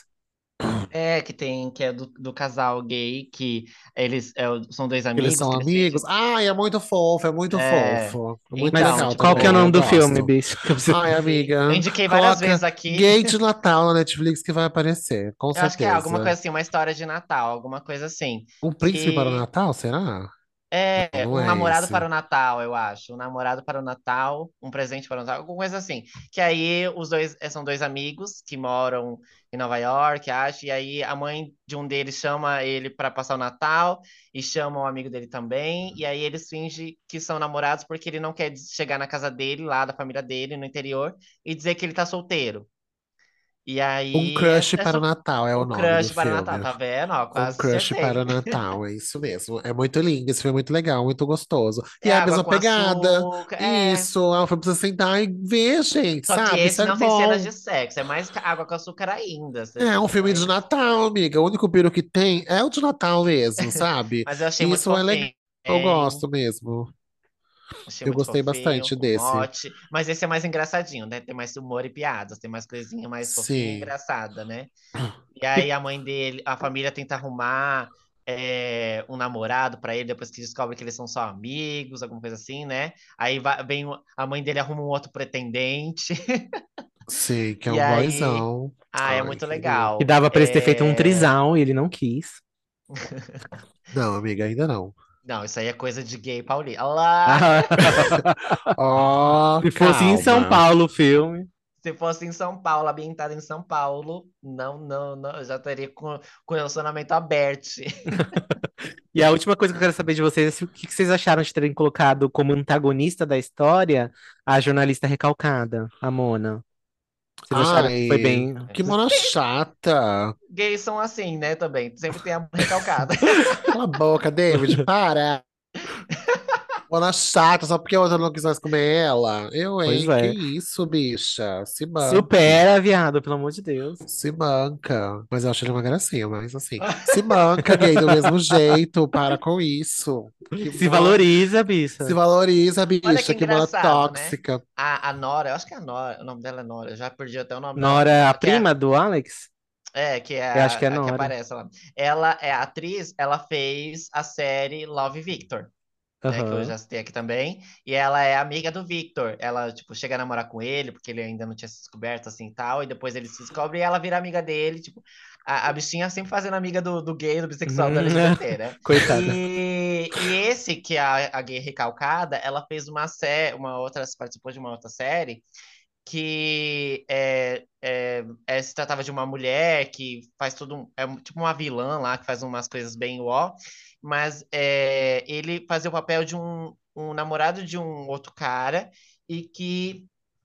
que é do casal gay, que eles são dois Eles amigos são que amigos? decidem. Ai, é muito fofo, é muito É, fofo. É muito Mas então, legal qual que é o também, nome eu do filme, gosto. bicho? Que eu preciso- Ai, eu amiga, indiquei várias vezes coloca aqui. Gay de Natal na Netflix que vai aparecer, com Eu acho que é alguma certeza. coisa assim, uma história de Natal, alguma coisa assim. Um Príncipe para o Que Natal, será? Não, é não um é namorado para esse. o Natal, eu acho. Um namorado para o Natal, um presente para o Natal, alguma coisa assim. Que aí os dois são dois amigos que moram em Nova York, acho. E aí a mãe de um deles chama ele para passar o Natal e chama um amigo dele também. E aí eles fingem que são namorados porque ele não quer chegar na casa dele, lá da família dele, no interior, e dizer que ele tá solteiro. E Um aí Crush para o só Natal é o o nome do crush para o Natal, filme. tá vendo? Ó, Um quase Crush para acertei. o Natal, é isso mesmo. É muito lindo, esse filme é muito legal, muito gostoso. E É é a água mesma com pegada. açúcar, é. Isso, é um filme pra você sentar e ver, gente, Só que sabe? Isso esse é não tem cenas bom. de sexo, é mais água com açúcar ainda. É um Você filme de vai. Natal, amiga. O único peru que tem é o de Natal mesmo, sabe? Mas eu achei E muito isso é legal. fofinho. Eu gosto mesmo. Achei Eu muito gostei fofinho, bastante o desse. mote. Mas esse é mais engraçadinho, né? Tem mais humor e piadas, tem mais coisinha mais fofinha e Sim. engraçada, né? E E aí a mãe dele, a família tenta arrumar um namorado pra ele depois que descobre que eles são só amigos, alguma coisa assim, né? Aí a mãe dele arruma um outro pretendente. sim, que é E um aí. boyzão. Ah, é Ai, muito queria. Que legal. dava pra eles ter feito um trisal e ele não quis. Não, amiga, ainda não. Não, isso aí é coisa de gay paulista. Lá, Ó, Se fosse em São calma. Paulo o filme. se fosse em São Paulo, ambientado em São Paulo, não, não, não, eu já teria com relacionamento aberto. E a última coisa que eu quero saber de vocês é o que que vocês acharam de terem colocado como antagonista da história a jornalista recalcada, a Mona. Vocês acharam que foi Ai, bem. que mona chata. Gays são assim, né, também. Sempre tem a recalcada. Cala a boca, David, para. Mona chata, só porque a outra não quis mais comer ela. Eu, Pois hein? Que é. isso, bicha? Se banque. Supera, viado, pelo amor de Deus. Se manca. Mas eu acho ele uma gracinha, mas assim. Se manca, gay, do mesmo jeito. Para com isso. Que Se mona. valoriza, Se bicha. valoriza, Olha que bicha. Que mona engraçado, né? tóxica. A Nora, eu acho que é a Nora, o nome dela é Nora, eu já perdi até o nome da. Nora, a Que é, prima do Alex? que é Eu acho que é a que Nora. aparece lá. Ela é a atriz, ela fez a série Love, Victor, né? Que eu Aham. já citei aqui também. E ela é amiga do Victor. Ela, tipo, chega a namorar com ele, porque ele ainda não tinha se descoberto assim e tal. E depois ele se descobre e ela vira amiga dele. Tipo, a bichinha sempre fazendo amiga do gay, do bissexual, do Uhum. LGBT, né? Coitada. E esse, que é a gay recalcada, ela fez uma série, uma outra, participou de uma outra série que se tratava de uma mulher que faz tudo, tipo uma vilã lá, que faz umas coisas bem ó, mas ele fazia o papel de um namorado de um outro cara e que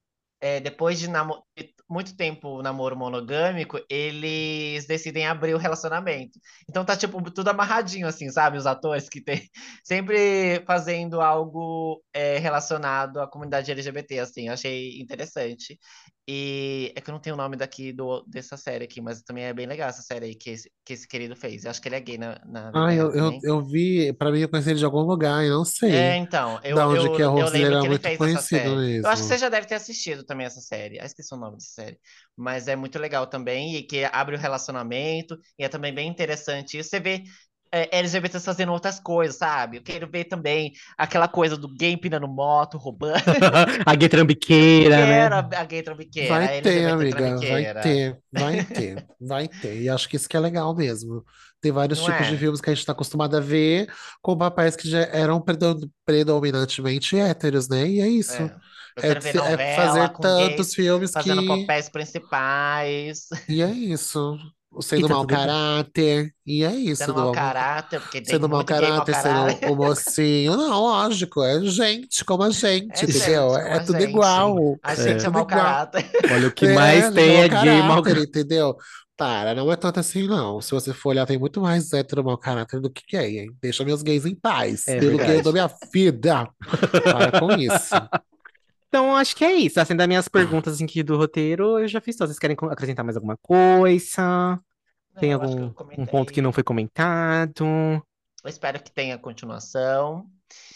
depois de muito tempo namoro monogâmico, eles decidem abrir o relacionamento. Então tá, tipo, tudo amarradinho, assim, sabe? Os atores que tem sempre fazendo algo relacionado à comunidade LGBT, assim. Eu achei interessante. E é que eu não tenho o nome dessa série aqui, mas também é bem legal essa série aí que esse querido fez. Eu acho que ele é gay na vida Ai, real eu, também. eu vi, pra mim eu conheci ele de algum lugar, eu não sei Então, da onde que é o eu rosto dele lembro era que ele muito fez essa conhecido série. Eu acho que você mesmo. já deve ter assistido também essa série. Ah, esqueci o nome dessa série. Mas é muito legal também, e que abre o relacionamento, e é também bem interessante isso. Você vê LGBTs fazendo outras coisas, sabe? Eu quero ver também aquela coisa do gay empinando moto, roubando. A gay Eu trambiqueira, né? quero a gay trambiqueira, Vai a ter, LGBT amiga, vai trambiqueira. ter, vai ter, vai ter. E acho que isso que é legal mesmo. Tem vários Não tipos de é? filmes que a gente está acostumado a ver com papéis que já eram predominantemente héteros, né? E é isso. É. Eu quero ver É novela fazer com tantos gays filmes fazendo que. papéis principais, E é isso. E Sendo tá mau tudo bem. caráter. E é isso, sendo do mau amor. caráter, porque tem Sendo mau muito gay mau caráter, caráter. sendo o mocinho. Não, lógico, é gente como a gente, É entendeu? gente, como É a tudo gente. igual. A É gente é É. tudo mau igual. caráter. Olha, o que É, mais a gente é tem mau é gay mal. caráter, entendeu? Para, não é tanto assim, não. Se você for olhar, tem muito mais hétero mau caráter do que gay, hein? Deixa meus gays em paz. É Pelo que eu dou verdade. minha vida. Para com isso. Então, acho que é isso. Assim, das minhas perguntas aqui do roteiro, eu já fiz todas. Vocês querem acrescentar mais alguma coisa? Tem Eu acho que eu algum um ponto que comentei. não foi comentado? Eu espero que tenha continuação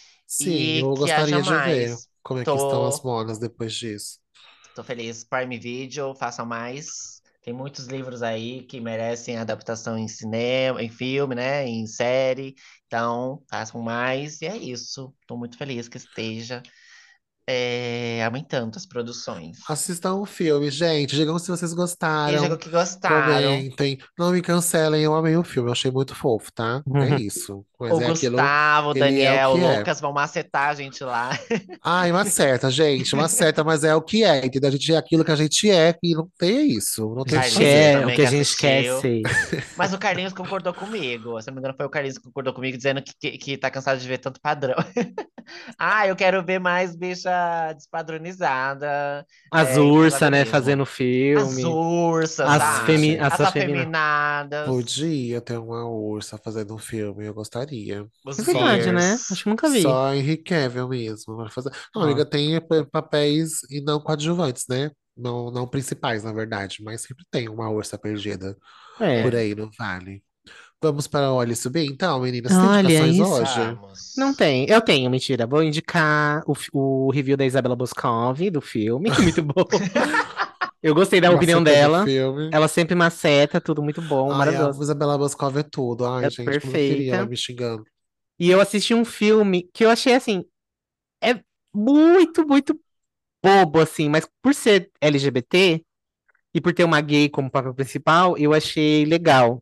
Sim, e eu que haja gostaria de ver mais. como é que estão as Tô, monas depois disso. tô feliz. Prime Video, façam mais. Tem muitos livros aí que merecem adaptação em cinema, em filme, né? Em série. Então, façam mais. E é isso. Tô muito feliz que esteja aumentando as produções. Assistam o filme, gente. Digam se vocês E digo gostaram. que gostaram. Comentem. Não me cancelem, eu amei o filme. Eu achei muito fofo, tá? É isso. Mas O é aquilo, Gustavo, o ele é o Daniel, o que é. Lucas vão macetar a gente lá. Ai, uma certa, gente, uma certa, mas é o que é, entendeu? A gente é aquilo que a gente é e não tem isso, não A tem o que gente Carlinhos fazer. é o também que que a gente quer assistiu. ser. Mas o Carlinhos concordou comigo. Se não me engano, foi o Carlinhos que concordou comigo, dizendo que tá cansado de ver tanto padrão. Ah, eu quero ver mais bicha despadronizada, As indo lá ursas, ver né, mesmo. fazendo As filme. ursas, Ai, gente, As as afeminadas. afeminadas, podia ter uma ursa fazendo um filme, eu gostaria. É os verdade, Só, né? Acho beers. que nunca vi. só Henry Cavill mesmo para fazer. Não, Ó, amiga, tem papéis e não coadjuvantes, né? Não, não principais, na verdade, mas sempre tem uma ursa perdida por é. É, aí no vale. Vamos para Olhe Subir, então, meninas. Você tem Olha indicações isso. hoje? Não vamos. tem. Eu tenho, mentira. Vou indicar o review da Isabela Boscov, do filme, que é muito bom. Eu gostei da opinião Macetando o dela. filme. Ela sempre maceta, tudo muito bom, Ai, a maravilhoso. Isabela Boscov é tudo. Ai, É gente, como eu queria ela perfeita. me xingando. E eu assisti um filme que eu achei assim, é muito bobo, assim, mas por ser LGBT e por ter uma gay como papel principal, eu achei legal.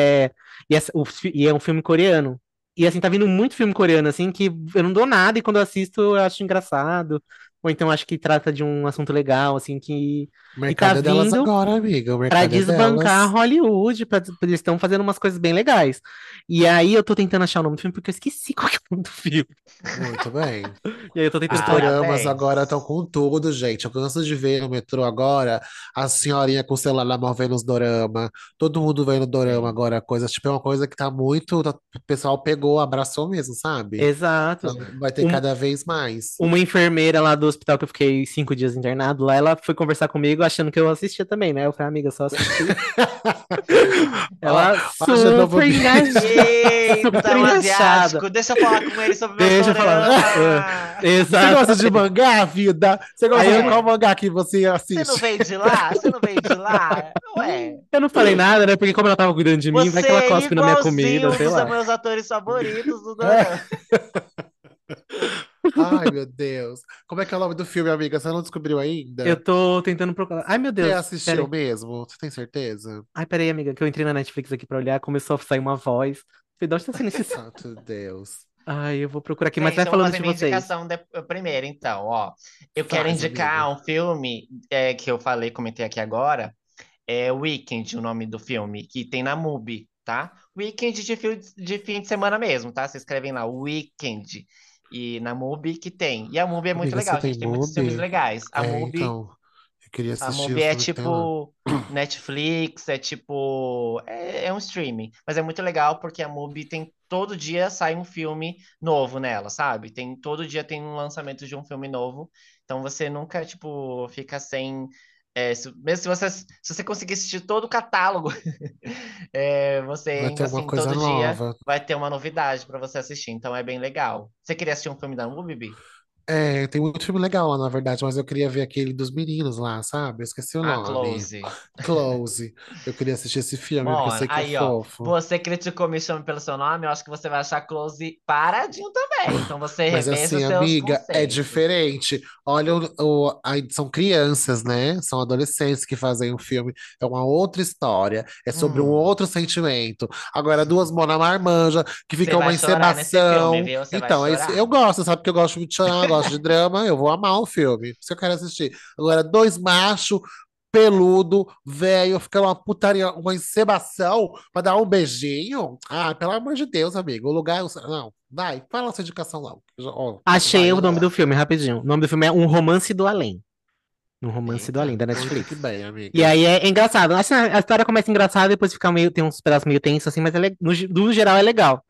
E é um filme coreano. E assim, tá vindo muito filme coreano, assim, que eu não dou nada, e quando eu assisto eu acho engraçado. Ou então acho que trata de um assunto legal, assim, que. O E tá mercado é delas vindo agora, amiga. O pra mercado é desbancar delas. Hollywood, eles estão fazendo umas coisas bem legais. E aí eu tô tentando achar o nome do filme porque eu esqueci qual que é o nome do filme. Muito bem. E aí eu tô Os tentando falar. doramas agora estão Parabéns. com tudo, gente. Eu canso de ver no metrô agora a senhorinha com o celular na mão vendo os dorama. Todo mundo vendo dorama Sim. agora. Coisa, tipo, é uma coisa que tá muito. O pessoal pegou, abraçou mesmo, sabe? Exato. Então vai ter Um- cada vez mais. uma enfermeira lá do hospital que eu fiquei 5 dias internado lá, ela foi conversar comigo achando que eu assistia também, né? Eu falei, amiga, eu só assisti. Ó, Ela ó, já não vou. super engajada, super Eita, um engajada. asiático. Deixa eu falar com ele sobre meus Deixa eu falar. dorama. Você gosta de Exatamente. mangá, vida? Você Aí gosta de eu, qual Ué, mangá que você você não assiste? veio de lá? Você não veio de lá? Ué, eu não falei nada, né? Porque como ela tava cuidando de mim, vai você que ela é cospe na minha comida, igualzinho um sei dos lá. meus atores favoritos do É. dorama. Ai, meu Deus. Como é que é o nome do filme, amiga? Você não descobriu ainda? Eu tô tentando procurar. Ai, meu Você Deus, assistiu peraí. mesmo? Você tem certeza? Ai, peraí, amiga, que eu entrei na Netflix aqui pra olhar, começou a sair uma voz. Falei, de onde tá saindo esse som? Santo Deus. Ai, eu vou procurar aqui, mas vai Gente, eu vou falando fazer de minha vocês. indicação primeiro, então, ó. Eu quero Faz, amiga. indicar um filme que eu falei, comentei aqui agora. É Weekend, o nome do filme, que tem na Mubi, tá? Weekend de fim de semana mesmo, tá? Vocês escrevem lá, Weekend. E na Mubi que tem. E a Mubi é muito Amiga, você legal, tem gente. Tem muitos filmes Mubi? legais. É, então. Eu queria A assistir Mubi os é filmes que tem lá. tipo Netflix, é tipo. É um streaming. Mas é muito legal porque a Mubi tem. Todo dia sai um filme novo nela, sabe? Todo dia tem um lançamento de um filme novo. Então você nunca, tipo, fica sem. Mesmo se você conseguir assistir todo o catálogo, você Vai ter ainda alguma assim, coisa todo dia nova. vai ter uma novidade para você assistir. Então é bem legal. Você queria assistir um filme da Mubi, Bi? É, tem muito filme legal lá, na verdade, mas eu queria ver aquele dos meninos lá, sabe? Eu esqueci o Ah, nome. Close. Close. Eu queria assistir esse filme, porque eu Mano, sei que é aí, ó. fofo. Você criticou Me Chame Pelo Seu Nome, eu acho que você vai achar Close paradinho também. Então você Mas reveja assim, os seus amiga, é conceitos. diferente. Olha, são crianças, né? São adolescentes que fazem o filme. É uma outra história. É sobre um Hum, outro sentimento. Agora, duas mona marmanja que você ficam uma vai chorar nesse filme, encebação. viu? Você vai Então, é isso. Eu chorar. gosto, sabe? Porque eu gosto de chorar, eu gosto de drama. Eu vou amar o filme. Isso que eu quero assistir. Agora, dois machos. Peludo, velho, ficando uma putaria, uma encebação pra dar um beijinho. Ah, pelo amor de Deus, amigo. O lugar. Não, vai, fala a sua indicação lá. Ó, Achei vai, o anda nome do lá. filme, rapidinho. O nome do filme é Um Romance do Além. Um Romance do Além, Eita. da Muito que Netflix. bem, E amiga. aí é engraçado. Assim, a história começa engraçada, depois fica meio, tem uns pedaços meio tensos, assim, mas no geral é legal.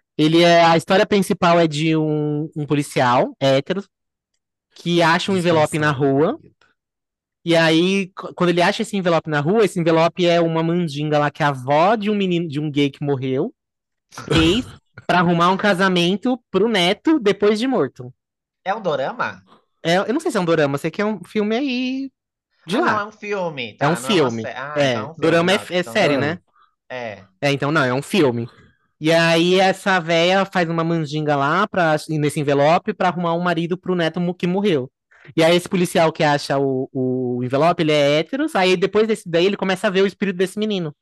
A história principal é de um policial hétero que acha um envelope na Disfarçado, rua. querida. E aí, quando ele acha esse envelope na rua, esse envelope é uma mandinga lá que a avó de um menino, de um gay que morreu, fez pra arrumar um casamento pro neto depois de morto. É um dorama? Eu não sei se é um dorama, sei que é um filme aí de Ah, não, lá. é um filme, É um tá? Não é uma filme. série. Ah, então É, é um filme. dorama Não, é então série, né? Ah, é. Então não, é um filme. E aí essa véia faz uma mandinga lá nesse envelope pra arrumar um marido pro neto que morreu. E aí esse policial que acha o envelope, ele é hétero, aí depois desse daí ele começa a ver o espírito desse menino.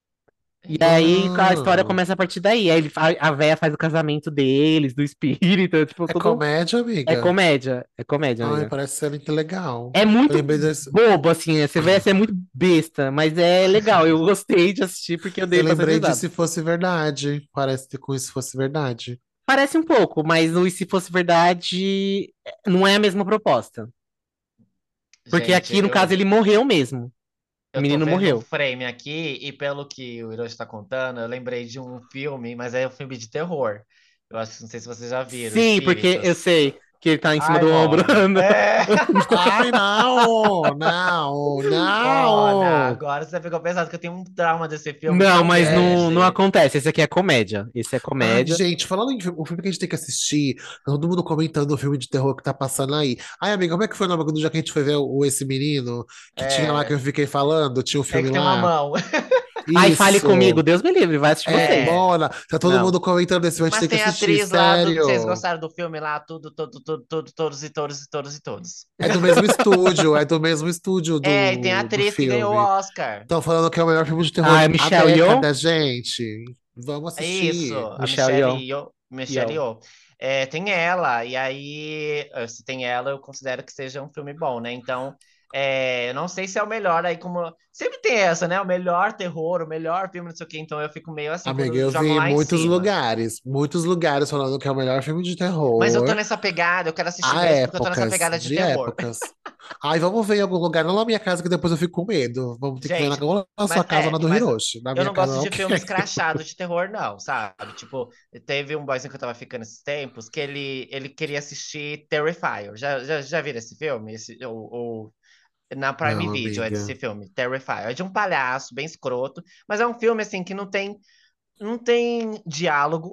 E aí a história ah, começa a partir daí. Aí a véia faz o casamento deles, do espírito, tipo, é tudo. comédia, É amiga? comédia. É comédia, Ai, amiga. parece ser muito legal. É Eu muito lembrei desse. bobo, assim, você vê, é muito besta, mas é legal. Eu gostei de assistir porque eu Eu dei bastante lembrei de risada. Se Fosse Verdade. Parece que com Se Fosse Verdade. Parece um pouco, mas o Se Fosse Verdade não é a mesma proposta. Porque Gente, aqui, no caso, ele morreu mesmo. O eu tô menino vendo um morreu. frame aqui e pelo que o Hiroshi está contando, eu lembrei de um filme, mas é um filme de terror. Eu acho, não sei se vocês já viram, Sim, porque eu Espíritos. sei que ele tá em cima Ai, do ombro. mano. É. Ai, não! Não! Mona, Não! agora você ficou pensando que eu tenho um trauma desse filme Não, tão mas não grande. acontece. Esse aqui é comédia. Esse é Ai, comédia. gente, falando em filme, o filme que a gente tem que assistir, tá todo mundo comentando o filme de terror que tá passando aí. Ai, amiga, como é que foi o nome do dia que a gente foi ver Esse Menino? Que tinha lá que É, eu fiquei falando, tinha um é filme que tem uma lá? mão. Ai, fale comigo, Isso! Deus me livre, vai assistir É, vocês. É. bora! Tá todo Não. mundo comentando esse filme, a gente Mas tem que tem a assistir, atriz lá do. Vocês sério! gostaram do filme lá? Tudo, todo, todo, todo, todos e todos e todos e todos. É do mesmo estúdio É, e tem a do atriz que ganhou o filme. Oscar. Estão falando que é o melhor filme de Ah, terror é da Michelle Yeoh? década, gente. Vamos É isso, assistir. a Michelle Michelle Yeoh. Yeoh. Michelle Yeoh. Yeoh. É, tem ela, e aí, se tem ela, eu considero que seja um filme bom, né? Então, Eu não sei se é o melhor aí, como. Sempre tem essa, né? O melhor terror, o melhor filme, não sei o quê. Então eu fico meio assim Amiga, quando eu vi jogam em lá em cima. muitos lugares falando que é o melhor filme de Mas eu tô terror. nessa pegada, eu quero assistir Há mesmo, porque eu tô nessa épocas, pegada de de terror. épocas. Ai, vamos ver em algum lugar, não na minha casa, que depois eu fico com medo. Vamos ter que ver Gente, ou na sua casa ou na do mas Hiroshi. Na eu minha não casa eu gosto não de filme quero. escrachado de terror, não, sabe? Tipo, teve um boyzinho que eu tava ficando esses tempos que ele queria assistir Terrifier. Já viram esse filme? Na Prime Não, Video é amiga. desse filme, Terrifier. É de um palhaço bem escroto, mas é um filme assim que não tem diálogo.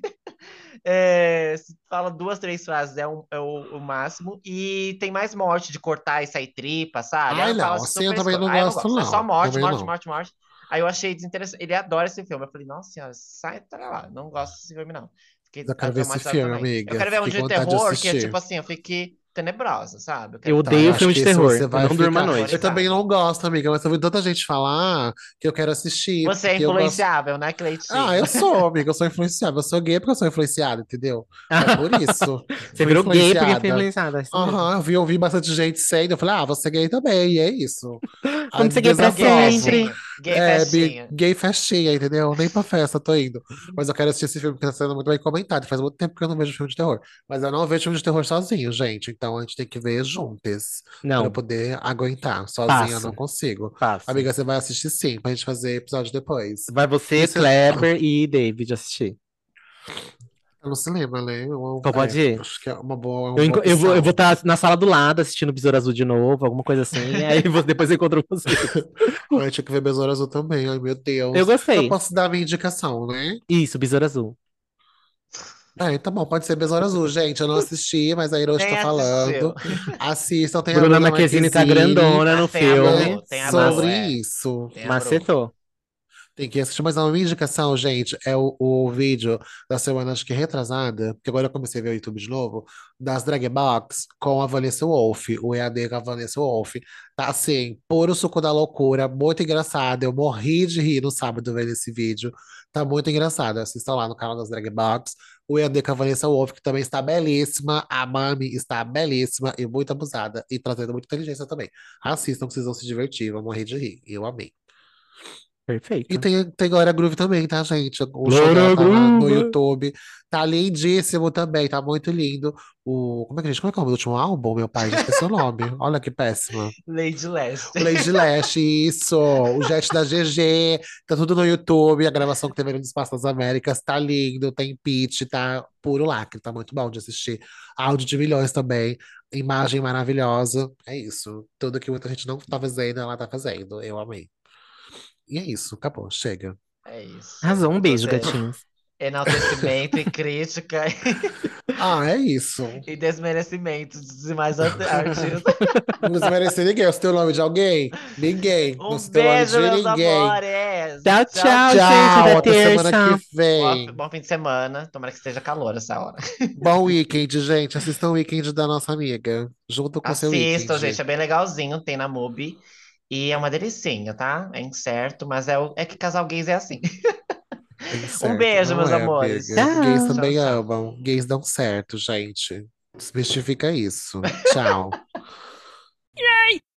Se fala duas, três frases, o máximo. E tem mais morte de cortar e sair tripa, sabe? Aí Ai, eu falo não, assim, assim eu super também escroto. não Aí eu não gosto, gosto. É só não. morte, Também morte, não. morte, morte. Aí eu achei desinteressante. Ele adora esse filme. Eu falei, nossa senhora, sai pra lá. Não gosto desse filme, não. Mas Fiquei eu quero ver esse traumatizado filme, também. Eu amiga. quero ver um Fiquei com de vontade de terror que é tipo assistir. assim, eu fique tenebrosa, sabe? Eu Eu quero Tá, eu odeio ficar acho filme que de esse terror. você Eu vai não durmo à ficar. Eu noite. também aterrorizada. não gosto, amiga, mas eu ouvi tanta gente falar que eu quero assistir, Você é porque eu gosto. influenciável, né, Ah, Cleitinho? eu sou, amiga, eu sou influenciável. Eu sou gay porque eu sou influenciada, entendeu? É por isso. Você Fui virou gay porque foi influenciada. influenciada, é isso mesmo. Aham, ouvi bastante gente sendo. Eu falei, ah, você é gay também, e é isso. Ah, Vamos ser gay pra Gay desaprovo. sempre. festinha. Gay festinha. Gay festinha, entendeu? Nem pra festa tô indo. Mas eu quero assistir esse filme que tá sendo muito bem comentado. Faz muito tempo que eu não vejo filme de terror. Mas eu não vejo filme de terror sozinho, gente. Então a gente tem que ver juntas pra eu Não, poder aguentar. Sozinha eu não passo, consigo. passo. Amiga, você vai assistir sim, pra gente fazer episódio depois. Vai você, Isso Kleber e David assistir. é no cinema, né? Qual pode ir? Acho que é uma boa Eu vou opção. estar na sala do lado assistindo Besouro Azul de novo, alguma coisa assim. Aí depois eu encontro vocês. Ai, tinha que ver Besouro Azul também. Ai, meu Eu Deus. Eu gostei. posso dar a minha indicação, né? Isso, Besouro Azul. Tá bom, pode ser Besouro Azul, gente. Eu não assisti, mas a Hiroshi Nem tá assistiu. falando. Assistam, tem a Bruna Bruna Marquezine tá Marquezine. grandona no Tem a É filme. Bru, tem a Bru, sobre Mas isso. tem a Bru. macetou. Tem que assistir, mas a minha indicação, gente, é o vídeo da semana, acho que retrasada, porque agora eu comecei a ver o YouTube de novo, das Drag Box com a Vanessa Wolff, o EAD com a Vanessa Wolff. Tá assim, puro suco da loucura, muito engraçado. Eu morri de rir no sábado vendo esse vídeo. Tá muito engraçado. Assistam lá no canal das Drag Box. O EAD com a Vanessa Wolff, que também está belíssima. A Mami está belíssima e muito abusada. E trazendo muita inteligência também. Assistam que vocês vão se divertir, vão morrer de rir. Eu amei. E Perfeito. tem Glória Groove também, tá, gente? O show dela Glória tá lá no Groove. YouTube. Tá lindíssimo também, tá muito lindo. Como é que é o nome do último álbum, meu pai? Já esqueci o nome. Olha que péssima. Lady Leste. O Lady Lash, isso. O Jet da GG. Tá tudo no YouTube. A gravação que teve ali no Espaço das Américas tá lindo. Tem pitch, tá puro lacre. Tá muito bom de assistir. Áudio de milhões também. Imagem maravilhosa. É isso. Tudo que muita gente não tá fazendo, ela tá fazendo. Eu amei. E é isso. Acabou. Chega. É isso. Arrasou, um beijo, Você, gatinhos. enaltecimento e crítica Ah, é isso. e desmerecimento dos demais artistas. Não desmerecer ninguém. Eu citei o nome de alguém? Ninguém. Não Um citei o nome beijo, de meus ninguém. amores. Tchau, Tchau, tchau, gente da Tchau, até semana que terça. vem. bom fim de semana. Tomara que esteja calor essa hora. Bom weekend, gente. Assistam o weekend da nossa amiga, junto com o seu Assistam, gente. weekend. É bem legalzinho. Tem na Mubi. E é uma delicinha, tá? É incerto, mas é que casal gays é assim. Bem Um certo, beijo, não meus é, amores. amiga? Gays Tchau. Tchau, também tchau. amam. Gays dão certo, gente. Desmistifica isso. Tchau.